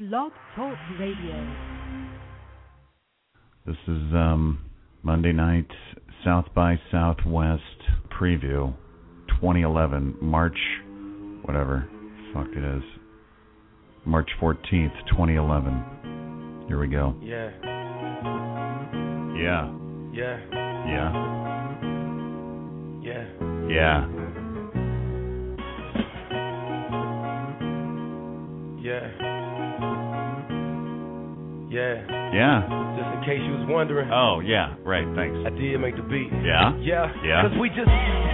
Blog Talk Radio. This is Monday night South by Southwest preview 2011, March, whatever fuck it is, March 14th, 2011. Here we go. Yeah. Yeah. Yeah. Yeah. Yeah. Yeah. Yeah. Yeah. Yeah. Just in case you was wondering. Oh, yeah. Right. Thanks. I did make the beat. Yeah? Yeah. Yeah. Cause we just...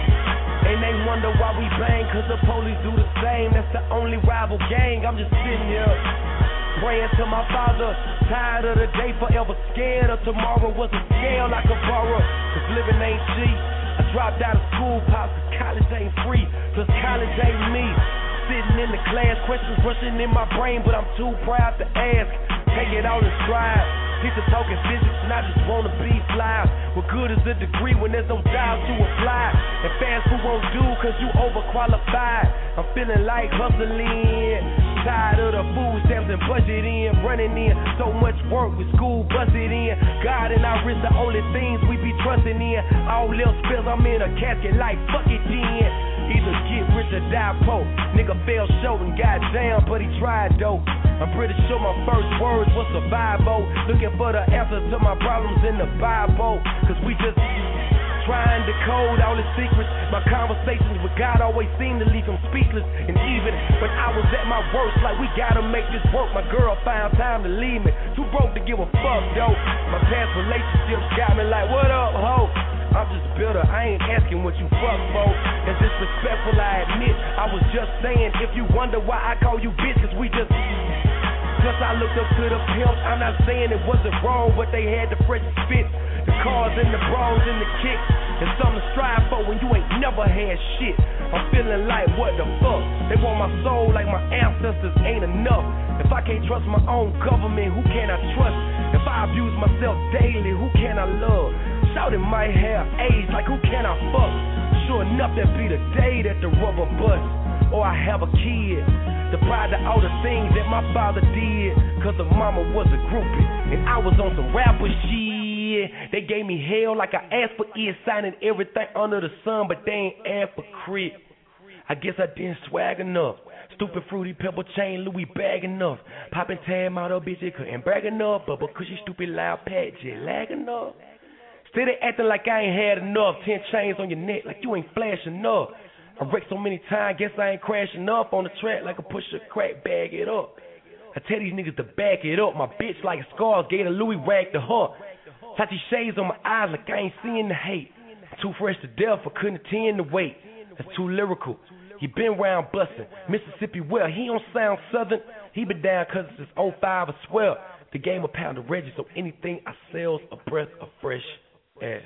And they wonder why we bang, cause the police do the same. That's the only rival gang. I'm just sitting here praying to my father. Tired of the day, forever scared of tomorrow. Was a scale I could borrow, cause living ain't cheap. I dropped out of school, pops, cause college ain't free. Cause college ain't me. Sitting in the class, questions rushing in my brain, but I'm too proud to ask. Take it all in stride. Teacher talking physics and I just wanna be fly. What good is a degree when there's no job to apply? And fast food won't do cause you overqualified. I'm feeling like hustling. Tired of the food stamps and budgeting. Running in so much work with school busted in. God and our wrist the only things we be trusting in. All else fails, I'm in a casket like fuck it then. Either get rich or die poor. Nigga fell short and got down, but he tried though. I'm pretty sure my first words was survival. Looking for the answer to my problems in the Bible. Cause we just trying to code all the secrets. My conversations with God always seem to leave him speechless. And even when I was at my worst, like we gotta make this work, my girl found time to leave me. Too broke to give a fuck though. My past relationships got me like, what up, ho? I'm just bitter, I ain't asking what you fuck for. It's disrespectful, I admit. I was just saying, if you wonder why I call you bitch, cause we just... Plus I looked up to the pimps, I'm not saying it wasn't wrong, but they had the freshest fit. The cars and the bras and the kicks. And something to strive for when you ain't never had shit. I'm feeling like, what the fuck? They want my soul like my ancestors ain't enough. If I can't trust my own government, who can I trust? If I abuse myself daily, who can I love? Shouting might have AIDS, like who can I fuck? Sure enough, that be the day that the rubber bust. Or I have a kid, deprived of all the things that my father did. Cause the mama was a groupie, and I was on some rapper shit. They gave me hell like I asked for it, signing everything under the sun, but they ain't asked for crit. I guess I didn't swag enough. Stupid fruity pebble chain, Louis bag enough. Poppin' tag model bitch, it couldn't brag enough. But because she stupid loud pat, jet lag enough. Steady acting like I ain't had enough. 10 chains on your neck like you ain't flash enough. I wrecked so many times, guess I ain't crashing up on the track like a pusher crack, bag it up. I tell these niggas to back it up. My bitch like scars, gave a Louis rag to her. Touchy shades on my eyes like I ain't seeing the hate. Too fresh to death, I couldn't attend the weight. That's too lyrical. He been round bustin'. Mississippi well, he don't sound southern. He been down cause it's since 05, I swear. The game a pound of Reggie, so anything I sell's a breath of fresh air.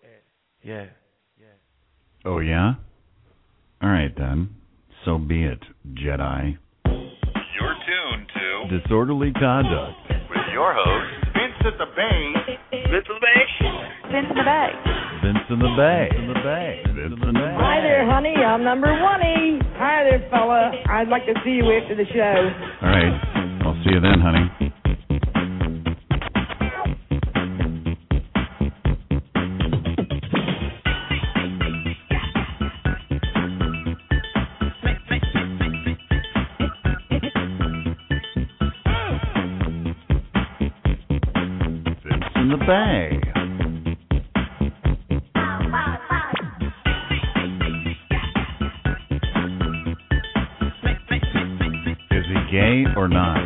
Yeah. Oh, yeah? All right, then. So be it, Jedi. You're tuned to Disorderly Conduct with your host, Vince at the Bay. Vince at the Bay. Vince in the Bay. Vince in the Bay. Vince in the Bay. Vince in the Bay. Hi there, honey. I'm number 1. Hi there, fella. I'd like to see you after the show. All right. I'll see you then, honey. In the Bay. Is he gay or not?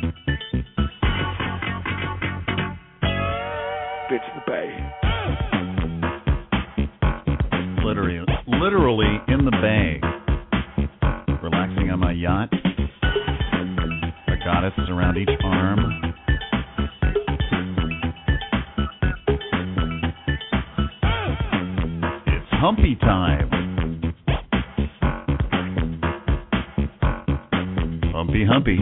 Bitch in the Bay. Literally in the bay. Relaxing on my yacht. A goddess around each arm. Humpy time. Humpy, humpy.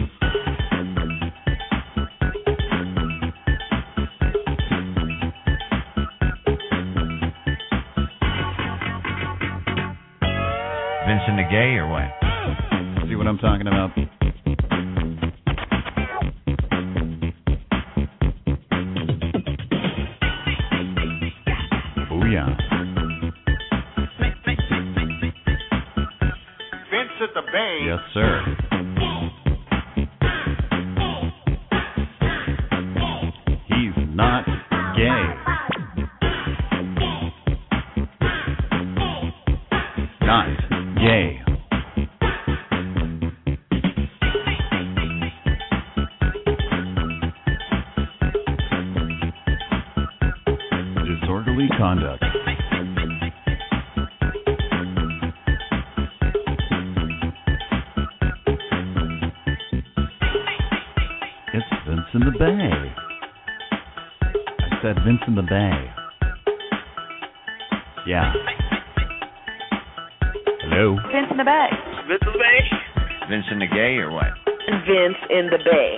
Vincent the Gay or what? See what I'm talking about? Bang. Yes, sir. He's not gay. Not gay. Disorderly conduct. It's Vince in the Bay. I said Vince in the Bay. Yeah. Hello? Vince in the Bay. Vince in the Bay? Vince in the Gay or what? Vince in the Bay.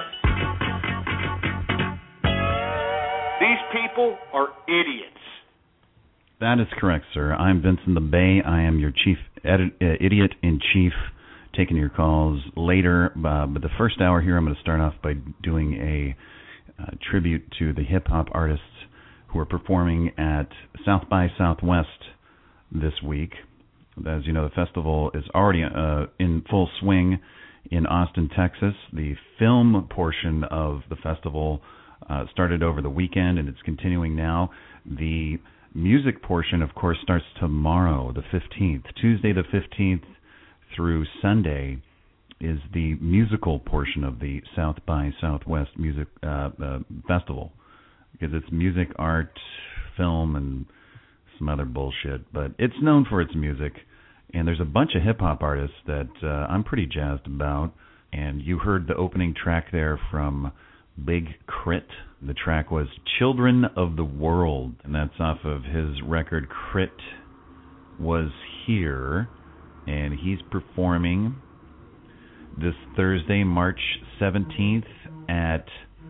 These people are idiots. That is correct, sir. I'm Vince in the Bay. I am your chief idiot-in-chief, taking your calls later. But the first hour here, I'm going to start off by doing a tribute to the hip-hop artists who are performing at South by Southwest this week. As you know, the festival is already in full swing in Austin, Texas. The film portion of the festival started over the weekend, and it's continuing now. The music portion, of course, starts tomorrow, the 15th. Tuesday the 15th through Sunday is the musical portion of the South by Southwest Music Festival, because it's music, art, film, and some other bullshit. But it's known for its music, and there's a bunch of hip-hop artists that I'm pretty jazzed about. And you heard the opening track there from Big Crit. The track was Children of the World, and that's off of his record Crit Was Here, and he's performing this Thursday, March 17th at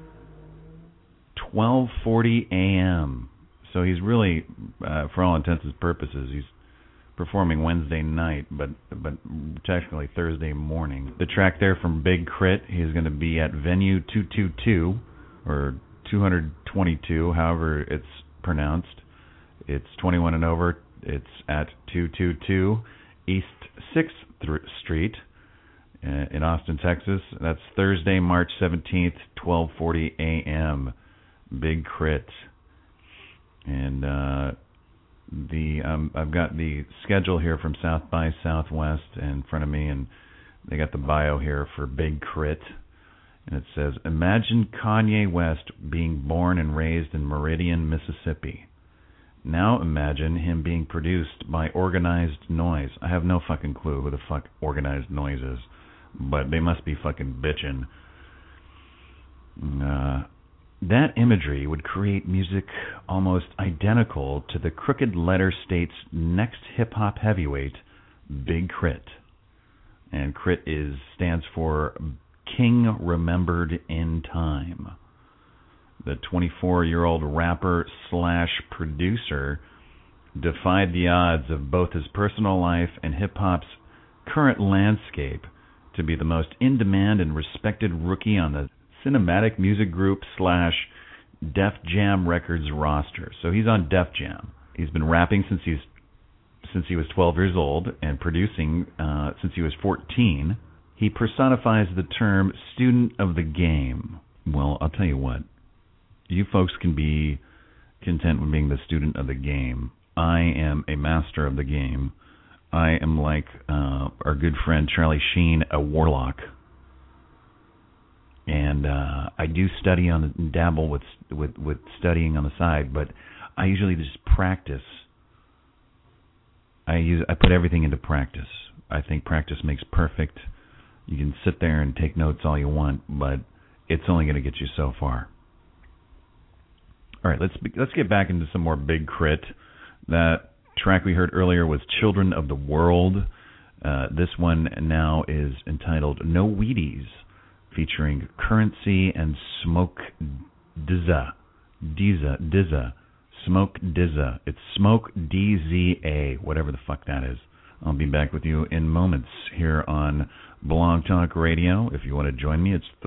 12:40 a.m. So he's really, for all intents and purposes, he's performing Wednesday night, but technically Thursday morning. The track there from Big Crit, he's going to be at Venue 222, or 222, however it's pronounced. It's 21 and over. It's at 222 East 6th Street in Austin, Texas. That's Thursday, March 17th, 12:40 a.m. Big Crit. And I've got the schedule here from South by Southwest in front of me, and they got the bio here for Big Crit. And it says, imagine Kanye West being born and raised in Meridian, Mississippi. Now imagine him being produced by Organized Noise. I have no fucking clue who the fuck Organized Noise is, but they must be fucking bitchin'. That imagery would create music almost identical to the Crooked Letter State's next hip-hop heavyweight, Big Crit. And Crit stands for King Remembered in Time. The 24-year-old rapper / producer defied the odds of both his personal life and hip-hop's current landscape to be the most in-demand and respected rookie on the Cinematic Music Group / Def Jam Records roster. So he's on Def Jam. He's been rapping since he was 12 years old and producing since he was 14. He personifies the term student of the game. Well, I'll tell you what. You folks can be content with being the student of the game. I am a master of the game. I am like our good friend Charlie Sheen, a warlock. And I do study dabble with studying on the side, but I usually just practice. I put everything into practice. I think practice makes perfect. You can sit there and take notes all you want, but it's only going to get you so far. All right, let's get back into some more Big Crit. That track we heard earlier was Children of the World. This one now is entitled No Wheaties, featuring Currency and Smoke Dizza. Smoke Dizza. It's Smoke DZA, whatever the fuck that is. I'll be back with you in moments here on Blog Talk Radio. If you want to join me, it's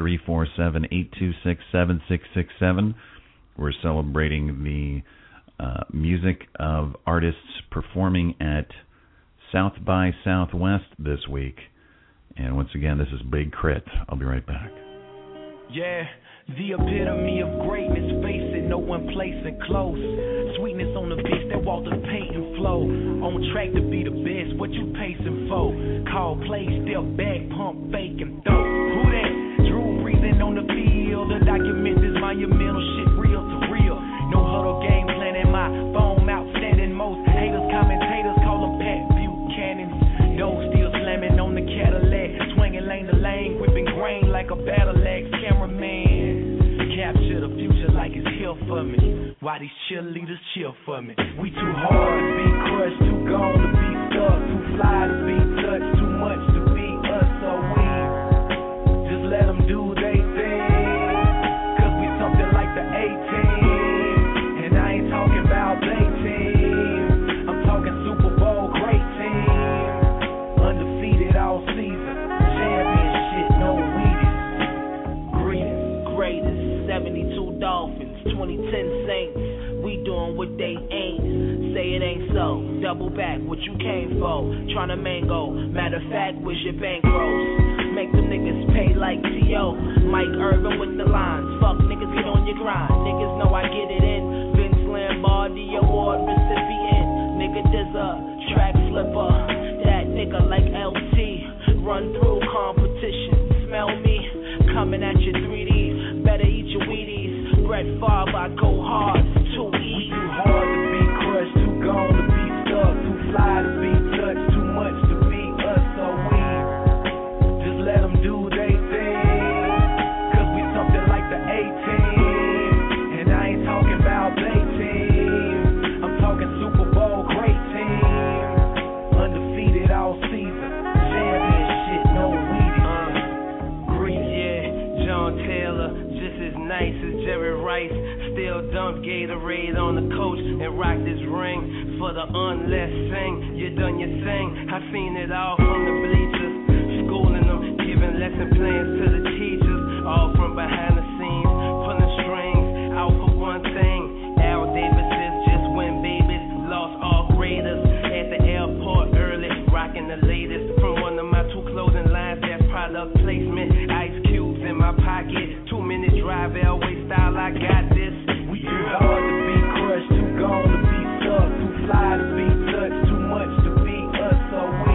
347-826-7667. We're celebrating the music of artists performing at South by Southwest this week. And once again, this is Big Crit. I'll be right back. Yeah, the epitome of greatness, face it, no one placing close. Sweetness on the beach, that Walter Payton flow. On track to be the best, what you pacing for? Call play, step back, pump, fake, and throw. Who that? Drew breathing on the field. The document this monumental shit, real to real. No huddle game plan in my phone, outstanding. Most haters, commentators call them Pat Buchanan's. Those still slamming on the Cadillac, swinging lane to lane, whipping grain like a battle axe. Cameraman, capture the future like it's here for me. Why these cheerleaders cheer for me? We too hard to be crushed, too gone to be stuck, too fly to be touched, too much to be us. So we just let them do they thing, cause we something like the A-team. And I ain't talking about they team, I'm talking Super Bowl great team. Undefeated all season, championship, no Wheaties. Greetings, greatest, 72 Dolphins, 2010 Saints. We doing what they ain't. Say it ain't so. Double back what you came for. Tryna mango. Matter of fact, where's your bankrolls? Make them niggas pay like T.O. Mike Irvin with the lines. Fuck niggas, get on your grind. Niggas know I get it in. Vince Lombardi Award recipient. Nigga, there's a track flipper. That nigga like LT. Run through competition. Smell me. Coming at your 3Ds. Better eat your Wheaties. Brett Favre, I go hard. Too easy. Too hard to be crushed. Too gone to be stuck. Too fly to be touched. Too much to be us. So we just let them do they thing, cause we something like the A-team. And I ain't talking about they team, I'm talking Super Bowl great team. Undefeated all season, championship, no Wheaties. Green, yeah, John Taylor, just as nice as Jerry Rice. Still dump Gatorade on the coach and rock this ring. For the unless sing, you done your thing. I seen it all from the bleachers, schooling them, giving lesson plans to the teachers. All from behind the scenes, pulling strings out for one thing. Al Davis is just when babies lost all Raiders at the airport early, rocking the latest from one of my two clothing lines. That's product placement. Ice cubes in my pocket, 2-minute drive, Elway style. I got this. We too hard to be crushed, too gone to be stuck, too fly to be touched, too much to be us. So we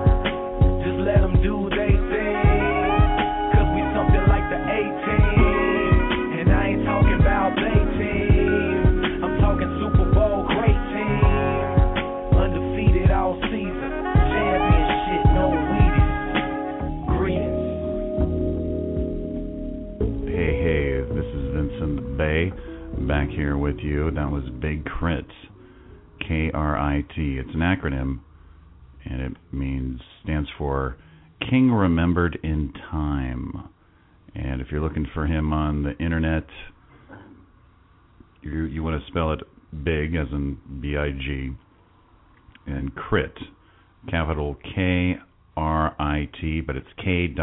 just let them do they thing, cause we something like the A-team. And I ain't talking about they team, I'm talking Super Bowl great team. Undefeated all season, championship, no Wheaties. Greetings. Hey, this is Vincent the Bay, back here with you. That was Big Crit, K-R-I-T. It's an acronym, and it stands for King Remembered in Time. And if you're looking for him on the internet, you want to spell it big, as in B-I-G, and Crit, capital K-R-I-T, but it's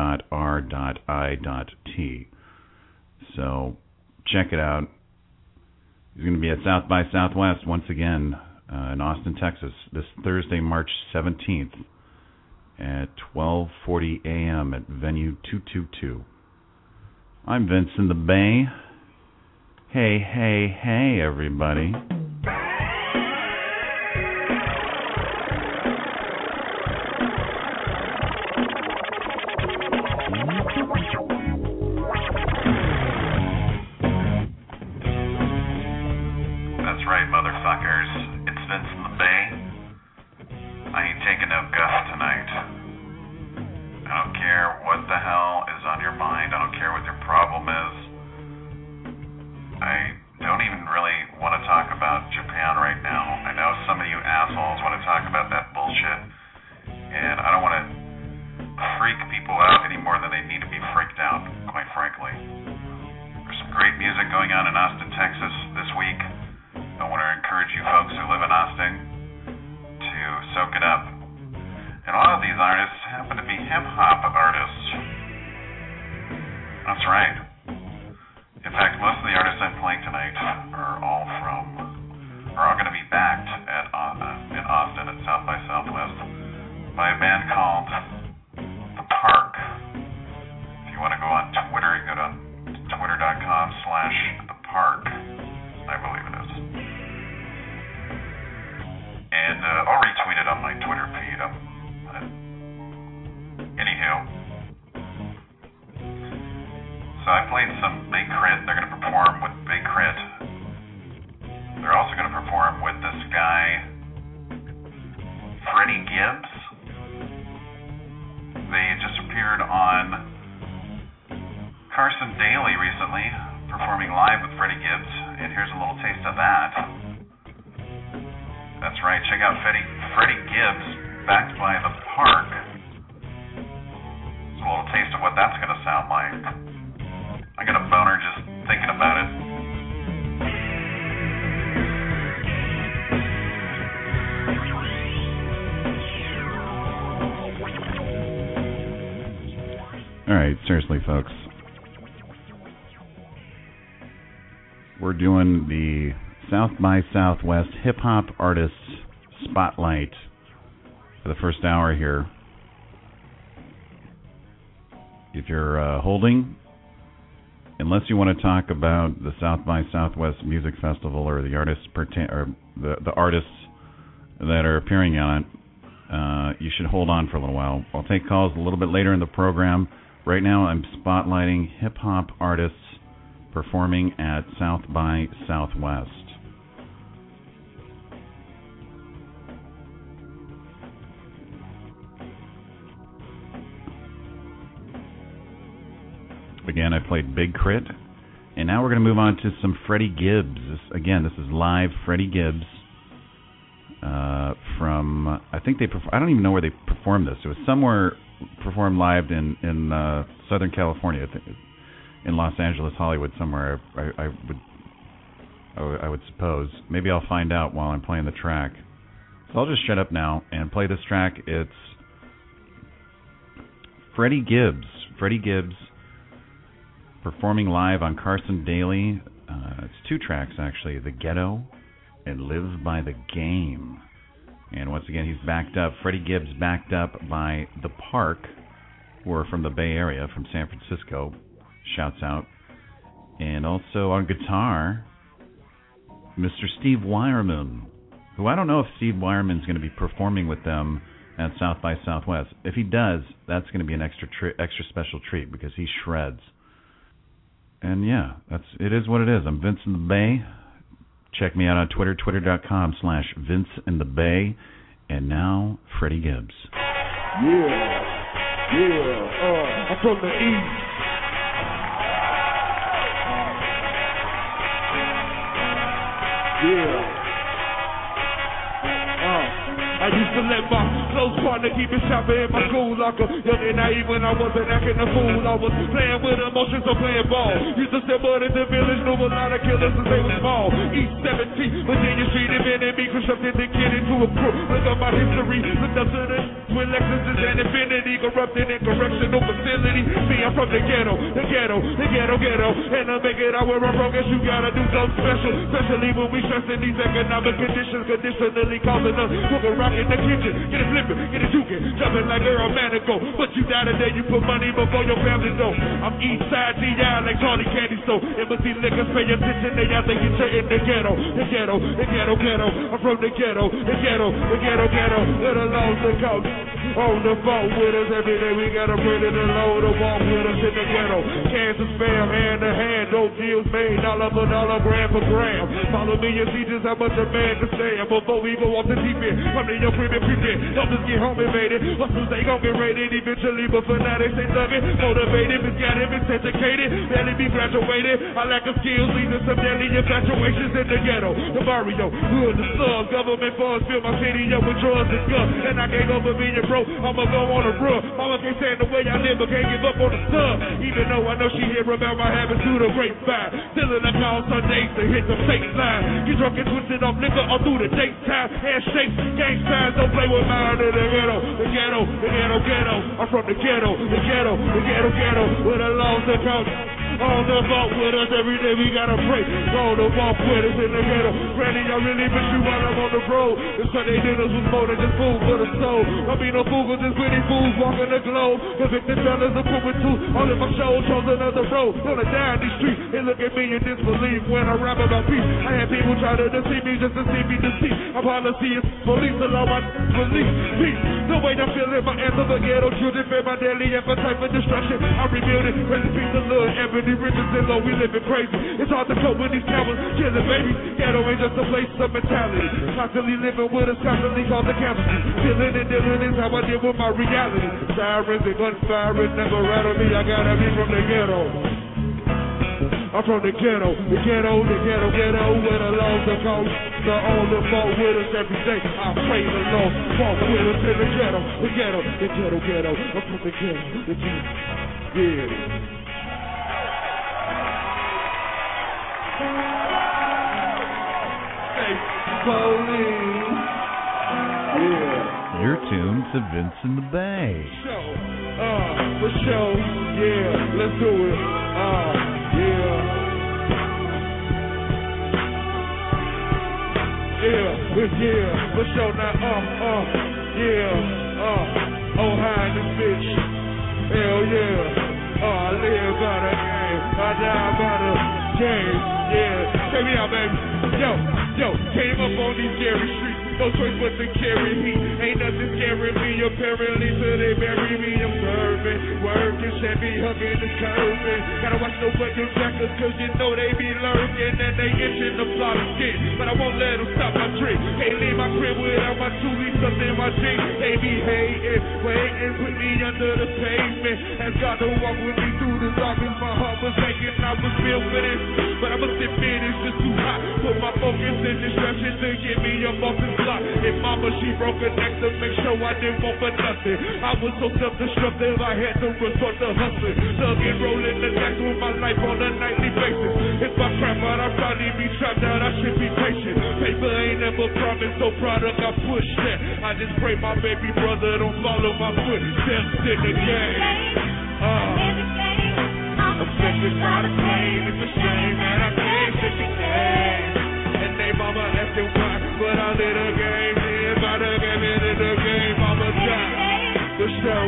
K.R.I.T. So check it out. He's going to be at South by Southwest once again in Austin, Texas, this Thursday, March 17th at 12:40 a.m. at Venue 222. I'm Vince in the Bay. Hey, everybody. That's right, motherfuckers. It's Vince in the Bay. I ain't taking no guff tonight. I don't care what the hell is on your mind. I don't care what your problem is. I don't even really want to talk about Japan right now. I know some of you assholes want to talk about that bullshit, and I don't want to freak people out any more than they need to be freaked out, quite frankly. There's some great music going on in Austin, Texas this week. I want to encourage you folks who live in Austin to soak it up. And a lot of these artists happen to be hip-hop artists. That's right. In fact, most of the artists I'm playing tonight are all going to be backed in Austin at South by Southwest by a band called The Park. played some Big Crit. They're going to perform with Big Crit. They're also going to perform with this guy, Freddie Gibbs. They just appeared on Carson Daly recently, performing live with Freddie Gibbs, and here's a little taste of that. That's right, check out Freddie Gibbs, backed by The Park. It's a little taste of what that's going to sound like. I got a boner just thinking about it. All right, seriously, folks. We're doing the South by Southwest Hip Hop Artists Spotlight for the first hour here. If you're holding, unless you want to talk about the South by Southwest Music Festival or the artists the artists that are appearing on it, you should hold on for a little while. I'll take calls a little bit later in the program. Right now, I'm spotlighting hip hop artists performing at South by Southwest. Again, I played Big Crit, and now we're going to move on to some Freddie Gibbs. This is live Freddie Gibbs from, I think I don't even know where they performed this. It was somewhere performed live in Southern California, in Los Angeles, Hollywood, somewhere. I would suppose. Maybe I'll find out while I'm playing the track. So I'll just shut up now and play this track. It's Freddie Gibbs. Freddie Gibbs performing live on Carson Daly. It's two tracks, actually. The Ghetto and Live by the Game. And once again, he's backed up. Freddie Gibbs backed up by The Park, who are from the Bay Area, from San Francisco. Shouts out. And also on guitar, Mr. Steve Wyerman, who I don't know if Steve Wyerman's going to be performing with them at South by Southwest. If he does, that's going to be an extra special treat because he shreds. And yeah, it is what it is. I'm Vince in the Bay. Check me out on Twitter, twitter.com/VinceInTheBay. And now, Freddie Gibbs. Yeah, I'm from the East. Yeah. I used to let my close partner keep it shopping in my school locker. Young and naive when I wasn't acting a fool. I was playing with emotions or playing ball. Used to step out in the village, knew a lot of killers since they was small. East 17, Virginia Street, invented me, constructed the kid into a crook. Look up my history, looked up to the twin Lexuses and Infinity, corrupted in correctional facility. See, I'm from the ghetto. And to make it out where I'm from, guess you gotta do something special. Especially when we stressing these economic conditions, conditionally causing us cook a rock in the kitchen, get it flipping, get it juking, jumping like Earl Manico. But you die today, you put money before your family know. I'm east side DI like Tony Candy Store. Embassy liquors, pay attention, they out there, you're in the ghetto. I'm from the ghetto. Let alone the coach. On the phone with us every day, we gotta bring it alone to walk with us in the ghetto. Cancer spam, hand to hand, dope deals made, dollar for dollar, gram for gram. Follow me and see just how much a man can stand. Before we go off the deep end, come to your crib and prepare. Don't just get home and made it. Hustles, they gon' get raided eventually, but for now they stay thuggin'. Motivated, misguided, miseducated, barely be graduated. I lack of skills, leading some deadly infatuations in the ghetto. The barrio, hood, the slugs, government funds fill my city up with drugs and guns. And I can't go for being broke, I'ma go on a run. Mama can't stand the way I live, but can't give up on the sun. Even though I know she hear about my habits through the grapevine. Still in the call Sundays to hit the fake line. Get drunk and twisted off liquor all through the daytime. Handshakes, gang signs, don't play with mine in the ghetto. I'm from the ghetto. With a long to count. On the walk with us every day, we gotta pray. On the walk with us in the ghetto. Granny, I really miss you while I'm on the road. The Sunday dinners was more than just food for the soul. I mean, no food for just pretty fools walking the globe. Convicted fellas are proving too. All of my shows chose another road. Gonna die in these streets. They look at me in disbelief when I rap about peace. I had people try to deceive me just to see me deceive. My policy is police allow my belief. Peace. The way I'm feeling, my answer the ghetto children. Fed my daily appetite for destruction. I rebuild it. Rest in peace, the Lord, every these riches and low, we living crazy. It's hard to cope with these cowards killing babies. Ghetto ain't just a place of mentality. Constantly living with us, constantly called the casualty. Feeling and dealing is how I deal with my reality. Sirens and gunfire never rattle me. I gotta be from the ghetto. I'm from the ghetto, where the laws are gone. The only fault with us every day. I pray the Lord walk with us in the ghetto. I'm from the ghetto, the ghetto. Yeah. Hey, police. Yeah. You're tuned to Vince in the Bay. For sure. Yeah, let's do it. Yeah. Yeah, for sure now, oh, hi, this bitch, hell yeah, I live by the game, I die by the game, yeah, check me out, baby, yo, came up on these scary streets, no choice but to carry heat, ain't nothing scaring me, apparently, till they bury me, I'm serving, working, Chevy, hugging and curving, gotta watch no fucking jackers, cause you know they be lurking, and they itching to plot a skit, but I won't let them stop my trick, can't leave my crib without my 2 weeks up in my jeans, they be hating, waiting, put me under the pavement, has got to walk with me through the darkness, my heart was aching, I was built for this, but I'ma sit in, it's just too hot, put my focus in distraction to get me up off this block. And mama, she broke her neck to make sure I didn't want for nothing. I was so self-destructive, I had to resort to hustling. Thugging, rolling the dice with my life on a nightly basis. If I crap out, I'd probably be trapped out, I should be patient. Paper ain't never promised, so product I push that. I just pray my baby brother don't follow my footsteps in the game. Affected by the pain, it's a shame that I can't take the game. And they mama asking why, but I let the game live by the game, into the game, I'ma die. The show,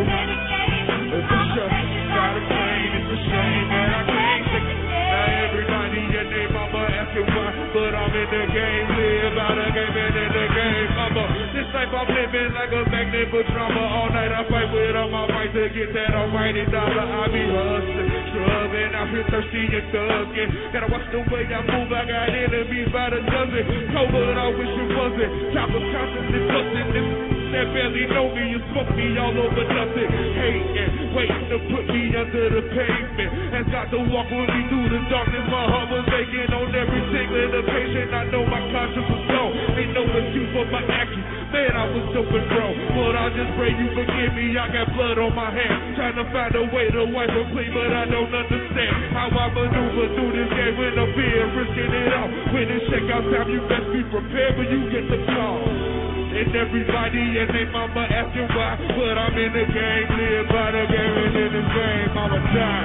got a pain, it's a shame that I can't take the game. Now everybody and they mama asking why, but I'm in the game, live by the game, into the game, mama. This life I'm living like a magnet for drama. All night I fight with all my might to get that almighty dollar. I be hustling, struggling, I feel thirsty and thugging. Gotta watch the way I move, I got enemies by the dozen. Covered, I wish it wasn't. Choppers constantly busting this. That barely know me, you smoke me all over nothing. Hating, waiting to put me under the pavement. Has got to walk with me through the darkness. My heart was aching on every single patient. I know my conscience was gone. Ain't no excuse for my actions. Man, I was so wrong. But I just pray you forgive me. I got blood on my hands. Trying to find a way to wipe it clean, but I don't understand how I maneuver through this game with no fear, risking it all. When it's checkout time, you best be prepared when you get the call. And everybody and they mama asking why, but I'm in the game, live by the game, and in this game I'ma die.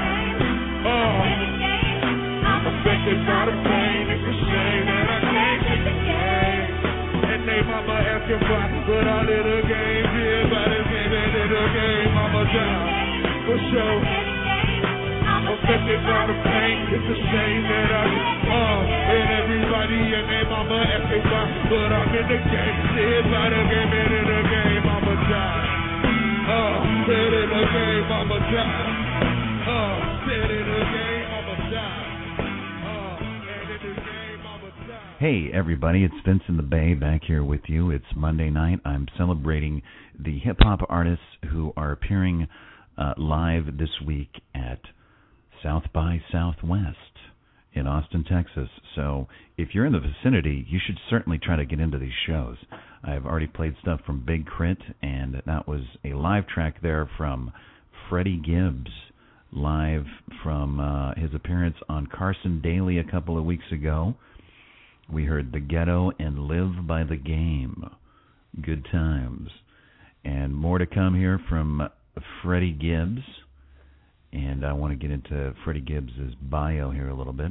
Affected by the pain, it's a shame that I can't take the game. And they mama asking why, but I let the game, live by the game, and in the game I'ma die. For sure. Affected by the pain, it's a shame that and everybody and their mama asking why, but I'm in the game, live by the game, and in the game I'ma die. Dead in the game I'ma die. Dead in the game I'ma die. Dead in the game I'ma die. Hey everybody, it's Vince in the Bay back here with you. It's Monday night. I'm celebrating the hip-hop artists who are appearing live this week at South by Southwest in Austin, Texas. So if you're in the vicinity, you should certainly try to get into these shows. I've already played stuff from Big Crit, and that was a live track there from Freddie Gibbs, live from his appearance on Carson Daly a couple of weeks ago. We heard The Ghetto and Live by the Game. Good times. And more to come here from Freddie Gibbs. And I want to get into Freddie Gibbs' bio here a little bit.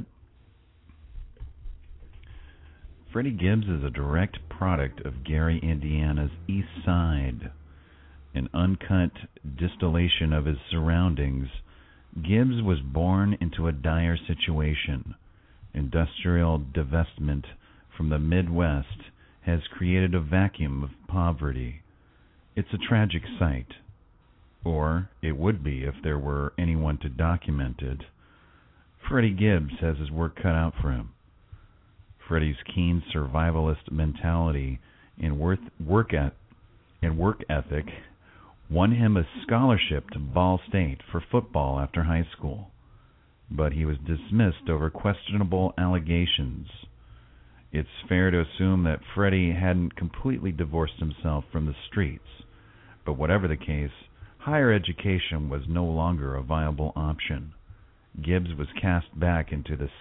Freddie Gibbs is a direct product of Gary, Indiana's East Side. An uncut distillation of his surroundings, Gibbs was born into a dire situation. Industrial divestment from the Midwest has created a vacuum of poverty. It's a tragic sight. Or it would be if there were anyone to document it. Freddie Gibbs has his work cut out for him. Freddie's keen survivalist mentality and work ethic won him a scholarship to Ball State for football after high school, but he was dismissed over questionable allegations. It's fair to assume that Freddie hadn't completely divorced himself from the streets, but whatever the case, higher education was no longer a viable option. Gibbs was cast back into the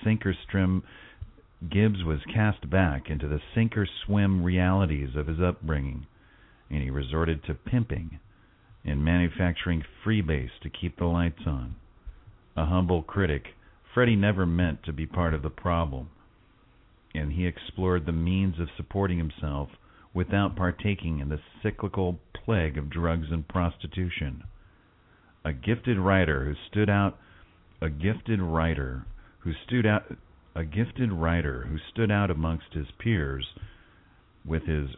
sink-or-swim realities of his upbringing, and he resorted to pimping and manufacturing freebase to keep the lights on. A humble critic, Freddie never meant to be part of the problem, and he explored the means of supporting himself without partaking in the cyclical plague of drugs and prostitution. A gifted writer who stood out amongst his peers with his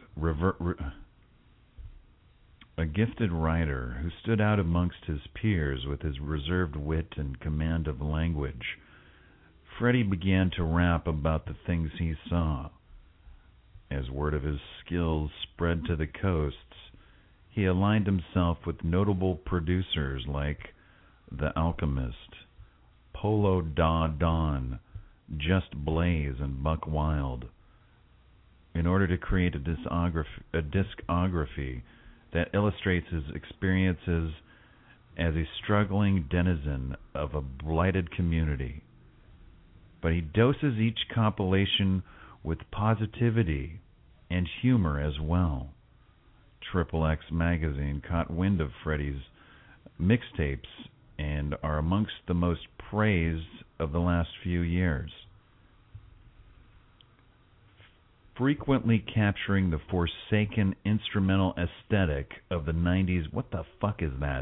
reserved wit and command of language. Freddie began to rap about the things he saw. As word of his skills spread to the coasts, he aligned himself with notable producers like The Alchemist, Polo Da Don, Just Blaze, and Buck Wild, in order to create a discography that illustrates his experiences as a struggling denizen of a blighted community. But he doses each compilation with positivity and humor as well. XXX magazine caught wind of Freddie's mixtapes and are amongst the most praised of the last few years. Frequently capturing the forsaken instrumental aesthetic of the 90s. What the fuck is that?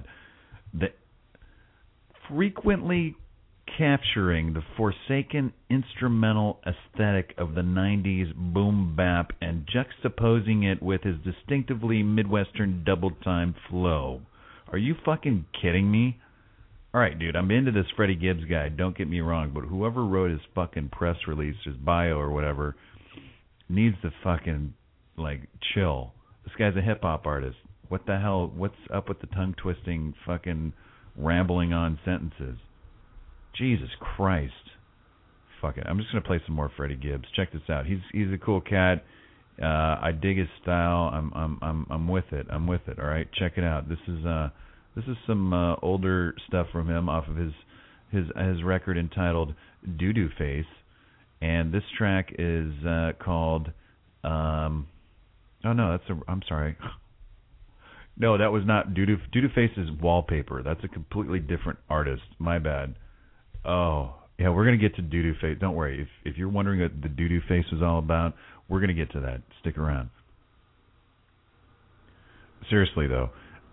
Frequently capturing the forsaken instrumental aesthetic of the 90s boom bap and juxtaposing it with his distinctively Midwestern double-time flow. Are you fucking kidding me? Alright, dude, I'm into this Freddie Gibbs guy, don't get me wrong, but whoever wrote his fucking press release, his bio or whatever, needs to fucking, chill. This guy's a hip-hop artist. What the hell? What's up with the tongue-twisting fucking rambling on sentences? Jesus Christ. Fuck it. I'm just going to play some more Freddie Gibbs. Check this out. He's a cool cat. I dig his style. I'm with it. I'm with it. All right, check it out. This is some older stuff from him off of his record entitled Doo Doo Face. And this track is called, I'm sorry. No, that was not Doo Doo. Doo Doo Face is Wallpaper. That's a completely different artist. My bad. Oh, yeah, we're going to get to Doo Doo Face. Don't worry. If you're wondering what the Doo Doo Face was all about, we're going to get to that. Stick around. Seriously, though,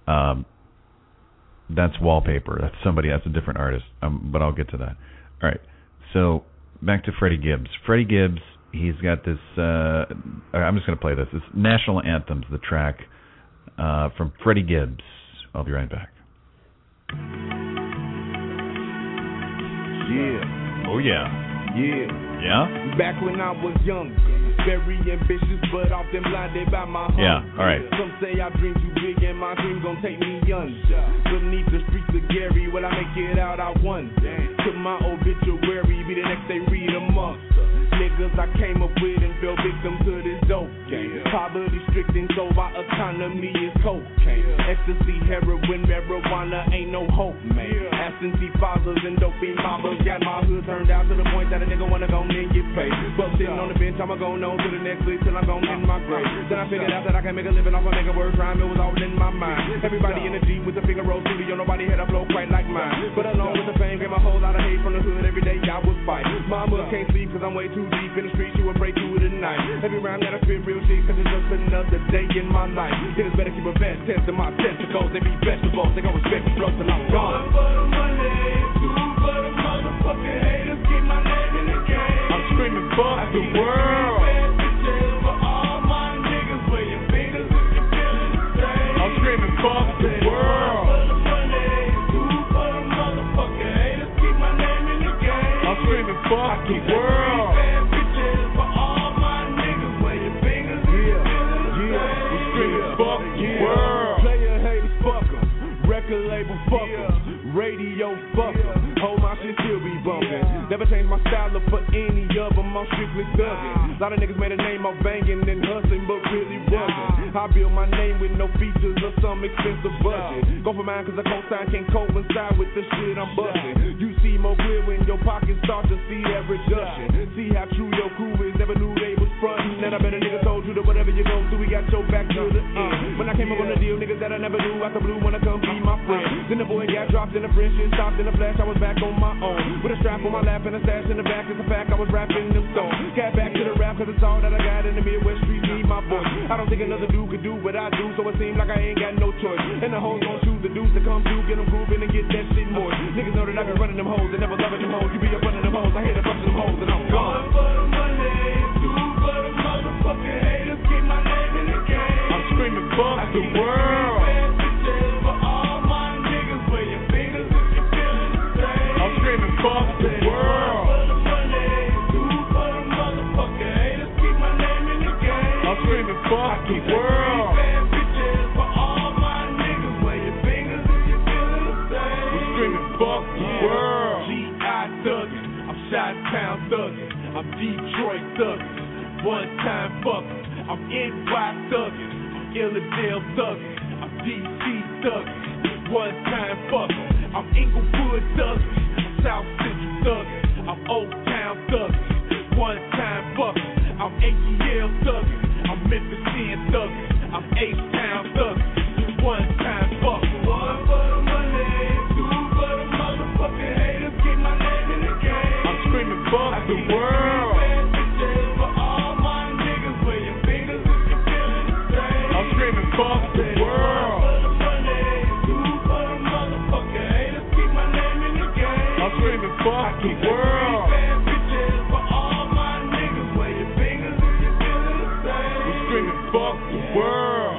that's Wallpaper. That's a different artist. But I'll get to that. All right. So back to Freddie Gibbs. Freddie Gibbs, he's got this, I'm just going to play this. It's National Anthems, the track from Freddie Gibbs. I'll be right back. Yeah. Oh, yeah. Yeah. Yeah? Back when I was younger, very ambitious, but often blinded by my hunger. Yeah, all right. Some say I dream too big and my dream gon' take me under. Beneath the streets of Gary, will I make it out, I wonder. To my obituary, be the next they read amongst us. Niggas I came up with and fell victim to this dope game. Poverty stricken, so our economy is cocaine. Ecstasy, heroin, marijuana, ain't no hope, man. Absentee fathers and dopey mamas got my hood turned out to the point that a nigga wanna go and get paid. But sitting on the bench, I'ma go on to the next week till I'm gone in my grave. Then I figured out that I can make a living off of making words rhyme. It was all in my mind. Everybody in the G with the Figaro studio, nobody had a flow quite like mine. But along with the fame came a whole lot of hate from the hood. Every day I was fighting. Mama can't sleep cause I'm way too deep in the streets. You would break through the night. Every rhyme that I spit real shit cause it's just another day in my life. It is better keep a vest testing my testicles. They be vegetables. They gon' respect the flow till I'm gone. One for the money, two for the motherfucking haters. Keep my name in the game. I'm screaming fuck the world. I'm screaming fuck the world. I'm fuck the world. For all my niggas, where your fingers we screaming fuck the world. Player haters, fuck 'em. Record label, fuck 'em. Radio, fuck 'em. Hold my shit still be bumping. Never change my style up for any of them. I'm strictly thugging. A lot of niggas made a name off banging and hustling, but really wasn't. I build my name with no features or some expensive budget. Go for mine cause the cosign can't coincide with the shit I'm busting. You see more clear when your pockets start to see that reduction. See how true your crew is, never knew they was frontin'. And I bet a nigga told you that whatever you go through, we got your back to the end. When I came up on the deal, niggas that I never knew out the blue wanna come be my friend. Then the boy got dropped in the friendship, stopped in the flash, I was back on my own. With a strap on my lap and a stash in the back, it's a fact I was rapping them songs. Got back to the rap cause it's all that I got in the Midwest street, need my voice. I don't think another dude could do what I do, so it seems like I ain't got no choice. And the hoes gon' choose the dudes to come through, get them grooving and get that shit more. Niggas know that I been running them hoes and never loving them hoes. You be up running them hoes, I hit a bunch of them hoes and I'm gone. One for the money, two for the motherfucking haters, keep my name in the game. I'm screaming fuck the world. For all my niggas, where your fingers if you feeling the same. I'm screaming fuck the world. One for the money, two for the motherfucking haters, keep my name in the game. I'm screaming fuck the world. For all my niggas, where your fingers if you feeling the same. We're screaming fuck the world. G.I. thuggin', I'm Chi-Town thuggin', I'm Detroit thuggin', one-time fucker. I'm NY thuggin', I'm Illidale thuggin', I'm DC thuggin', one-time fucker. I'm Inglewood thuggin', I'm South Central thuggin', I'm Old Town thuggin', one-time fucker. I'm ATL thuggin', I'm Memphis 10 thuggin', I'm H-Town thuggin', one-time fucker. One for the money, two for the motherfucking haters, keep my name in the game. I'm screaming fuck the world. For all my niggas, where your fingers if you feeling the same. I'm screaming fuck the world. One for the money, two for the motherfucking haters, keep my name in the game. I'm screaming fuck the world. For all my niggas, where your fingers if you feeling the same. We're screaming fuck the world.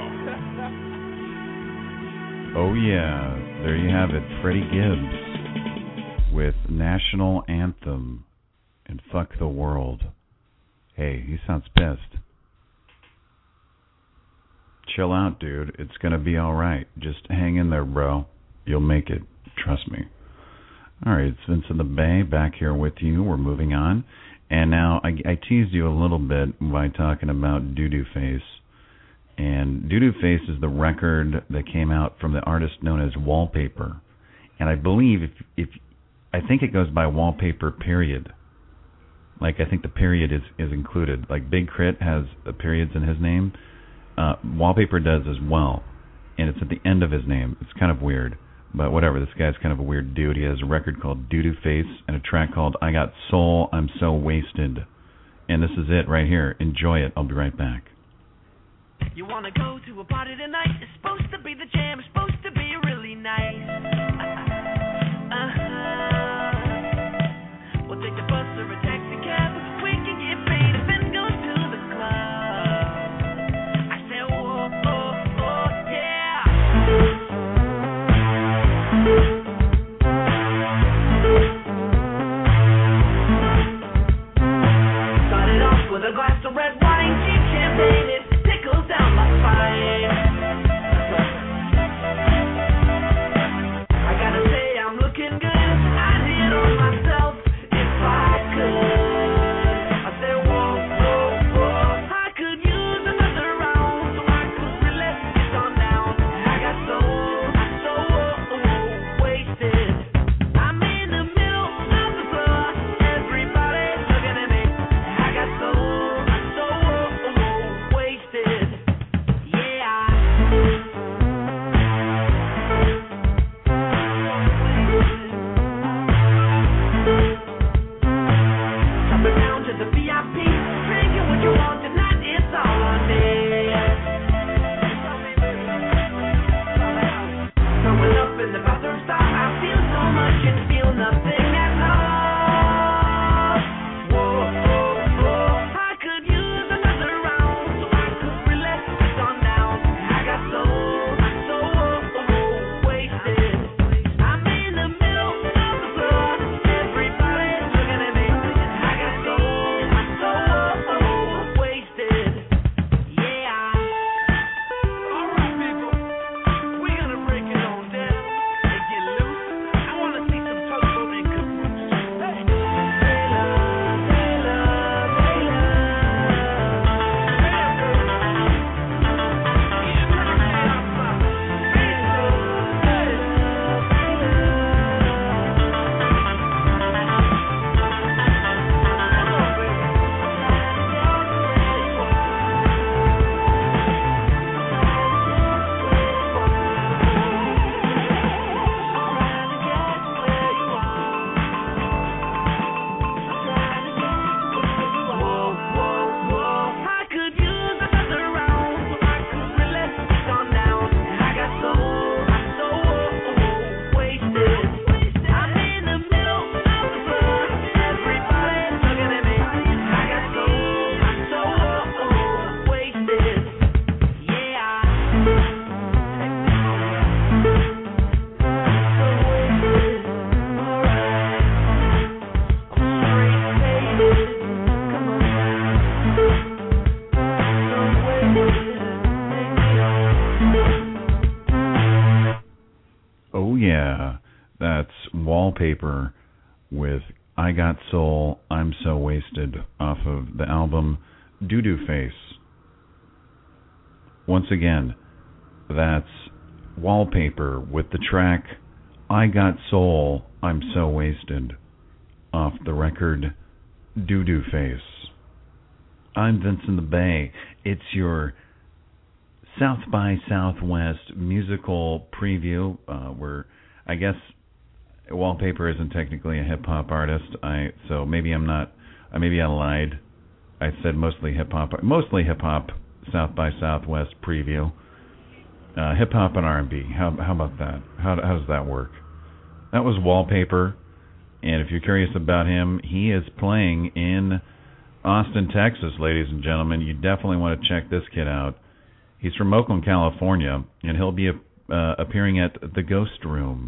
Oh yeah, there you have it, Freddie Gibbs with National Anthem and Fuck the World. Hey, he sounds pissed. Chill out, dude. It's gonna be alright. Just hang in there, bro. You'll make it. Trust me. Alright, it's Vince in the Bay back here with you. We're moving on. And now I teased you a little bit by talking about Doo Doo Face. And Doo Doo Face is the record that came out from the artist known as Wallpaper. And I believe I think it goes by Wallpaper period. Like I think the period is included. Like Big Crit has periods in his name. Wallpaper does as well. And it's at the end of his name. It's kind of weird. But whatever, this guy's kind of a weird dude. He has a record called Doo Doo Face and a track called I Got Soul, I'm So Wasted. And this is it right here. Enjoy it. I'll be right back. You wanna go to a party tonight? It's supposed to be the jam. It's supposed to be really nice. We'll take the bus or a taxi cab. We can get paid up and go to the club. I said, whoa, oh, oh, yeah. Started off with a glass of red wine, cheap champagne. It tickles down my spine. Wallpaper with I Got Soul, I'm So Wasted off of the album Doo-Doo Face. Once again, that's Wallpaper with the track I Got Soul, I'm So Wasted off the record Doo-Doo Face. I'm Vincent the Bay. It's your South by Southwest musical preview. Where I guess Wallpaper isn't technically a hip hop artist. So maybe I'm not. Maybe I lied. I said mostly hip hop. South by Southwest preview. Hip hop and R&B. How about that? How does that work? That was Wallpaper. And if you're curious about him, he is playing in Austin, Texas, ladies and gentlemen. You definitely want to check this kid out. He's from Oakland, California, and he'll be appearing at the Ghost Room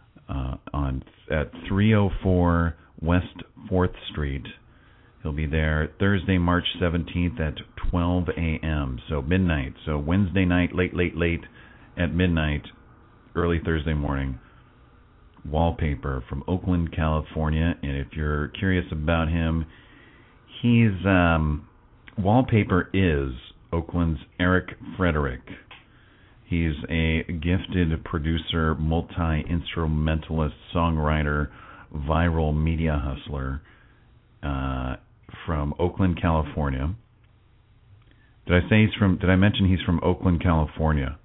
at 304 West 4th Street. He'll be there Thursday, March 17th at 12 a.m., so midnight. So Wednesday night, late at midnight, early Thursday morning. Wallpaper from Oakland, California. And if you're curious about him, he's Wallpaper is Oakland's Eric Frederick. He's a gifted producer, multi-instrumentalist, songwriter, viral media hustler from Oakland, California. Did I mention he's from Oakland, California?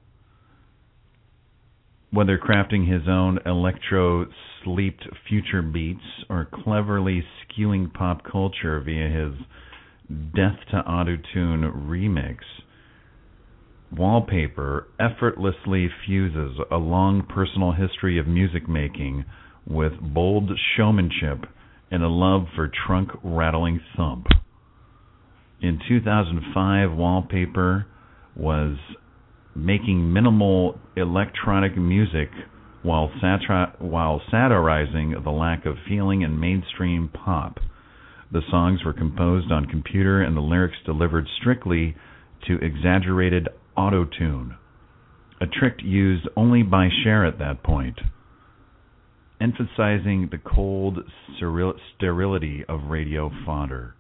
Whether crafting his own electro-sleeped future beats or cleverly skewing pop culture via his Death to Autotune remix, Wallpaper effortlessly fuses a long personal history of music making with bold showmanship and a love for trunk-rattling thump. In 2005, Wallpaper was making minimal electronic music while satirizing the lack of feeling in mainstream pop. The songs were composed on computer and the lyrics delivered strictly to exaggerated auto-tune, a trick used only by Cher at that point, emphasizing the cold sterility of radio fodder.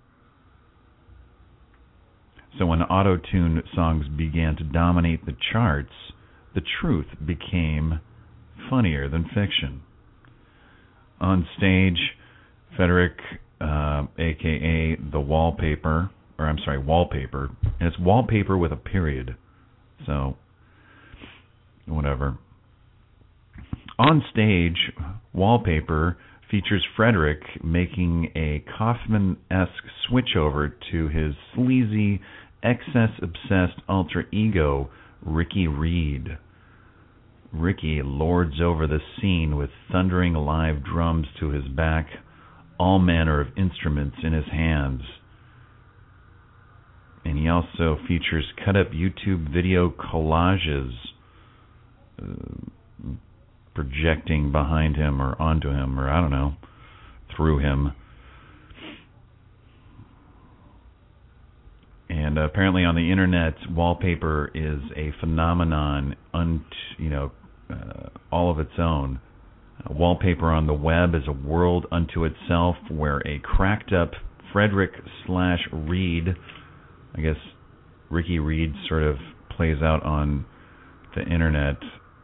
So when auto-tune songs began to dominate the charts, the truth became funnier than fiction. On stage, Frederick, a.k.a. the Wallpaper, and it's Wallpaper with a period, so whatever. On stage, Wallpaper features Frederick making a Kaufman-esque switchover to his sleazy, excess-obsessed alter ego, Ricky Reed. Ricky lords over the scene with thundering live drums to his back, all manner of instruments in his hands. And he also features cut-up YouTube video collages projecting behind him or onto him, or I don't know, through him. And apparently on the internet, Wallpaper is a phenomenon, all of its own. Wallpaper on the web is a world unto itself where a cracked-up Frederick/Reed, I guess Ricky Reed sort of plays out on the internet.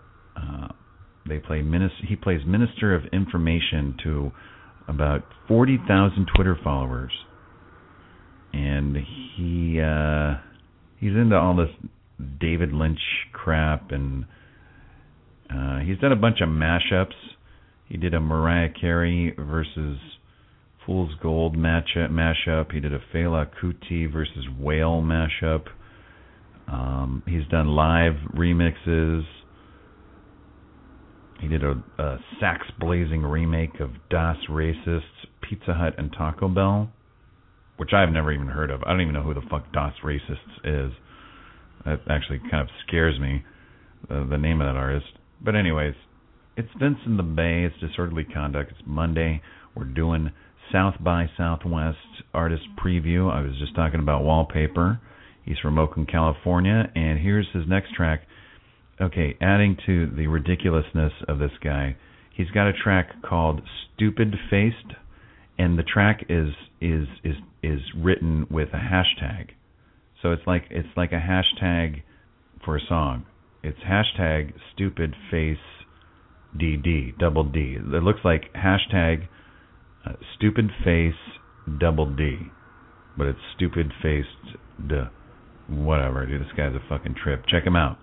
He plays Minister of Information to about 40,000 Twitter followers. And he's into all this David Lynch crap, and he's done a bunch of mashups. He did a Mariah Carey versus Fool's Gold mashup. He did a Fela Kuti versus Whale mashup. He's done live remixes. He did a sax-blazing remake of Das Racists, Pizza Hut, and Taco Bell, which I've never even heard of. I don't even know who the fuck Das Racists is. That actually kind of scares me, the name of that artist. But anyways, it's Vincent the Bay. It's Disorderly Conduct. It's Monday. We're doing South by Southwest artist preview. I was just talking about Wallpaper. He's from Oakland, California, and here's his next track. Okay, adding to the ridiculousness of this guy, He's got a track called Stupid Faced, and the track is written with a hashtag. So it's like a hashtag for a song. It's hashtag Stupid Face DD, double D. It looks like hashtag Stupid Face double D, but it's Stupid Faced whatever. Dude, this guy's a fucking trip. Check him out.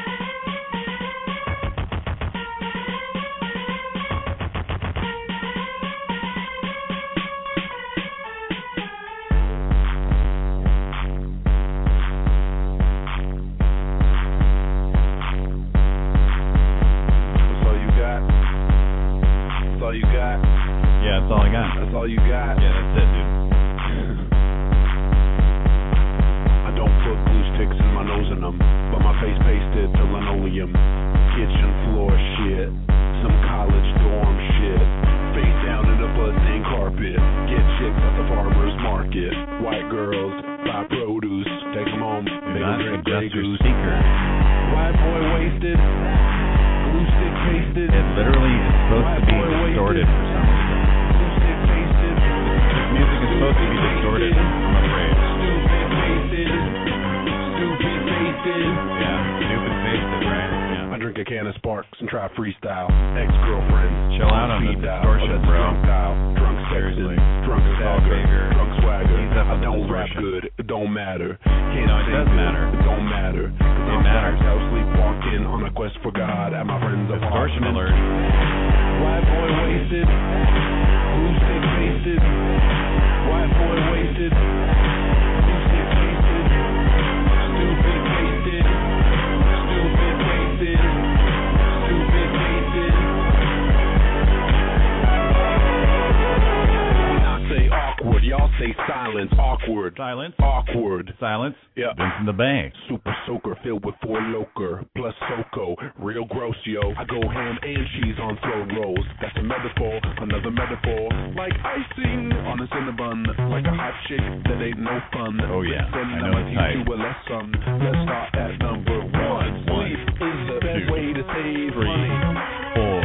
Vincent the Bay. Super soaker filled with 4 Loker plus Soko. Real gross, yo. I go ham and cheese on throw rolls. That's a metaphor, another metaphor. Like icing on a cinnabon. Like a hot chick that ain't no fun. Oh yeah, Listen, I know it's tight. You a lesson. Let's start at number 1. Sleep is the best way to save money. 4.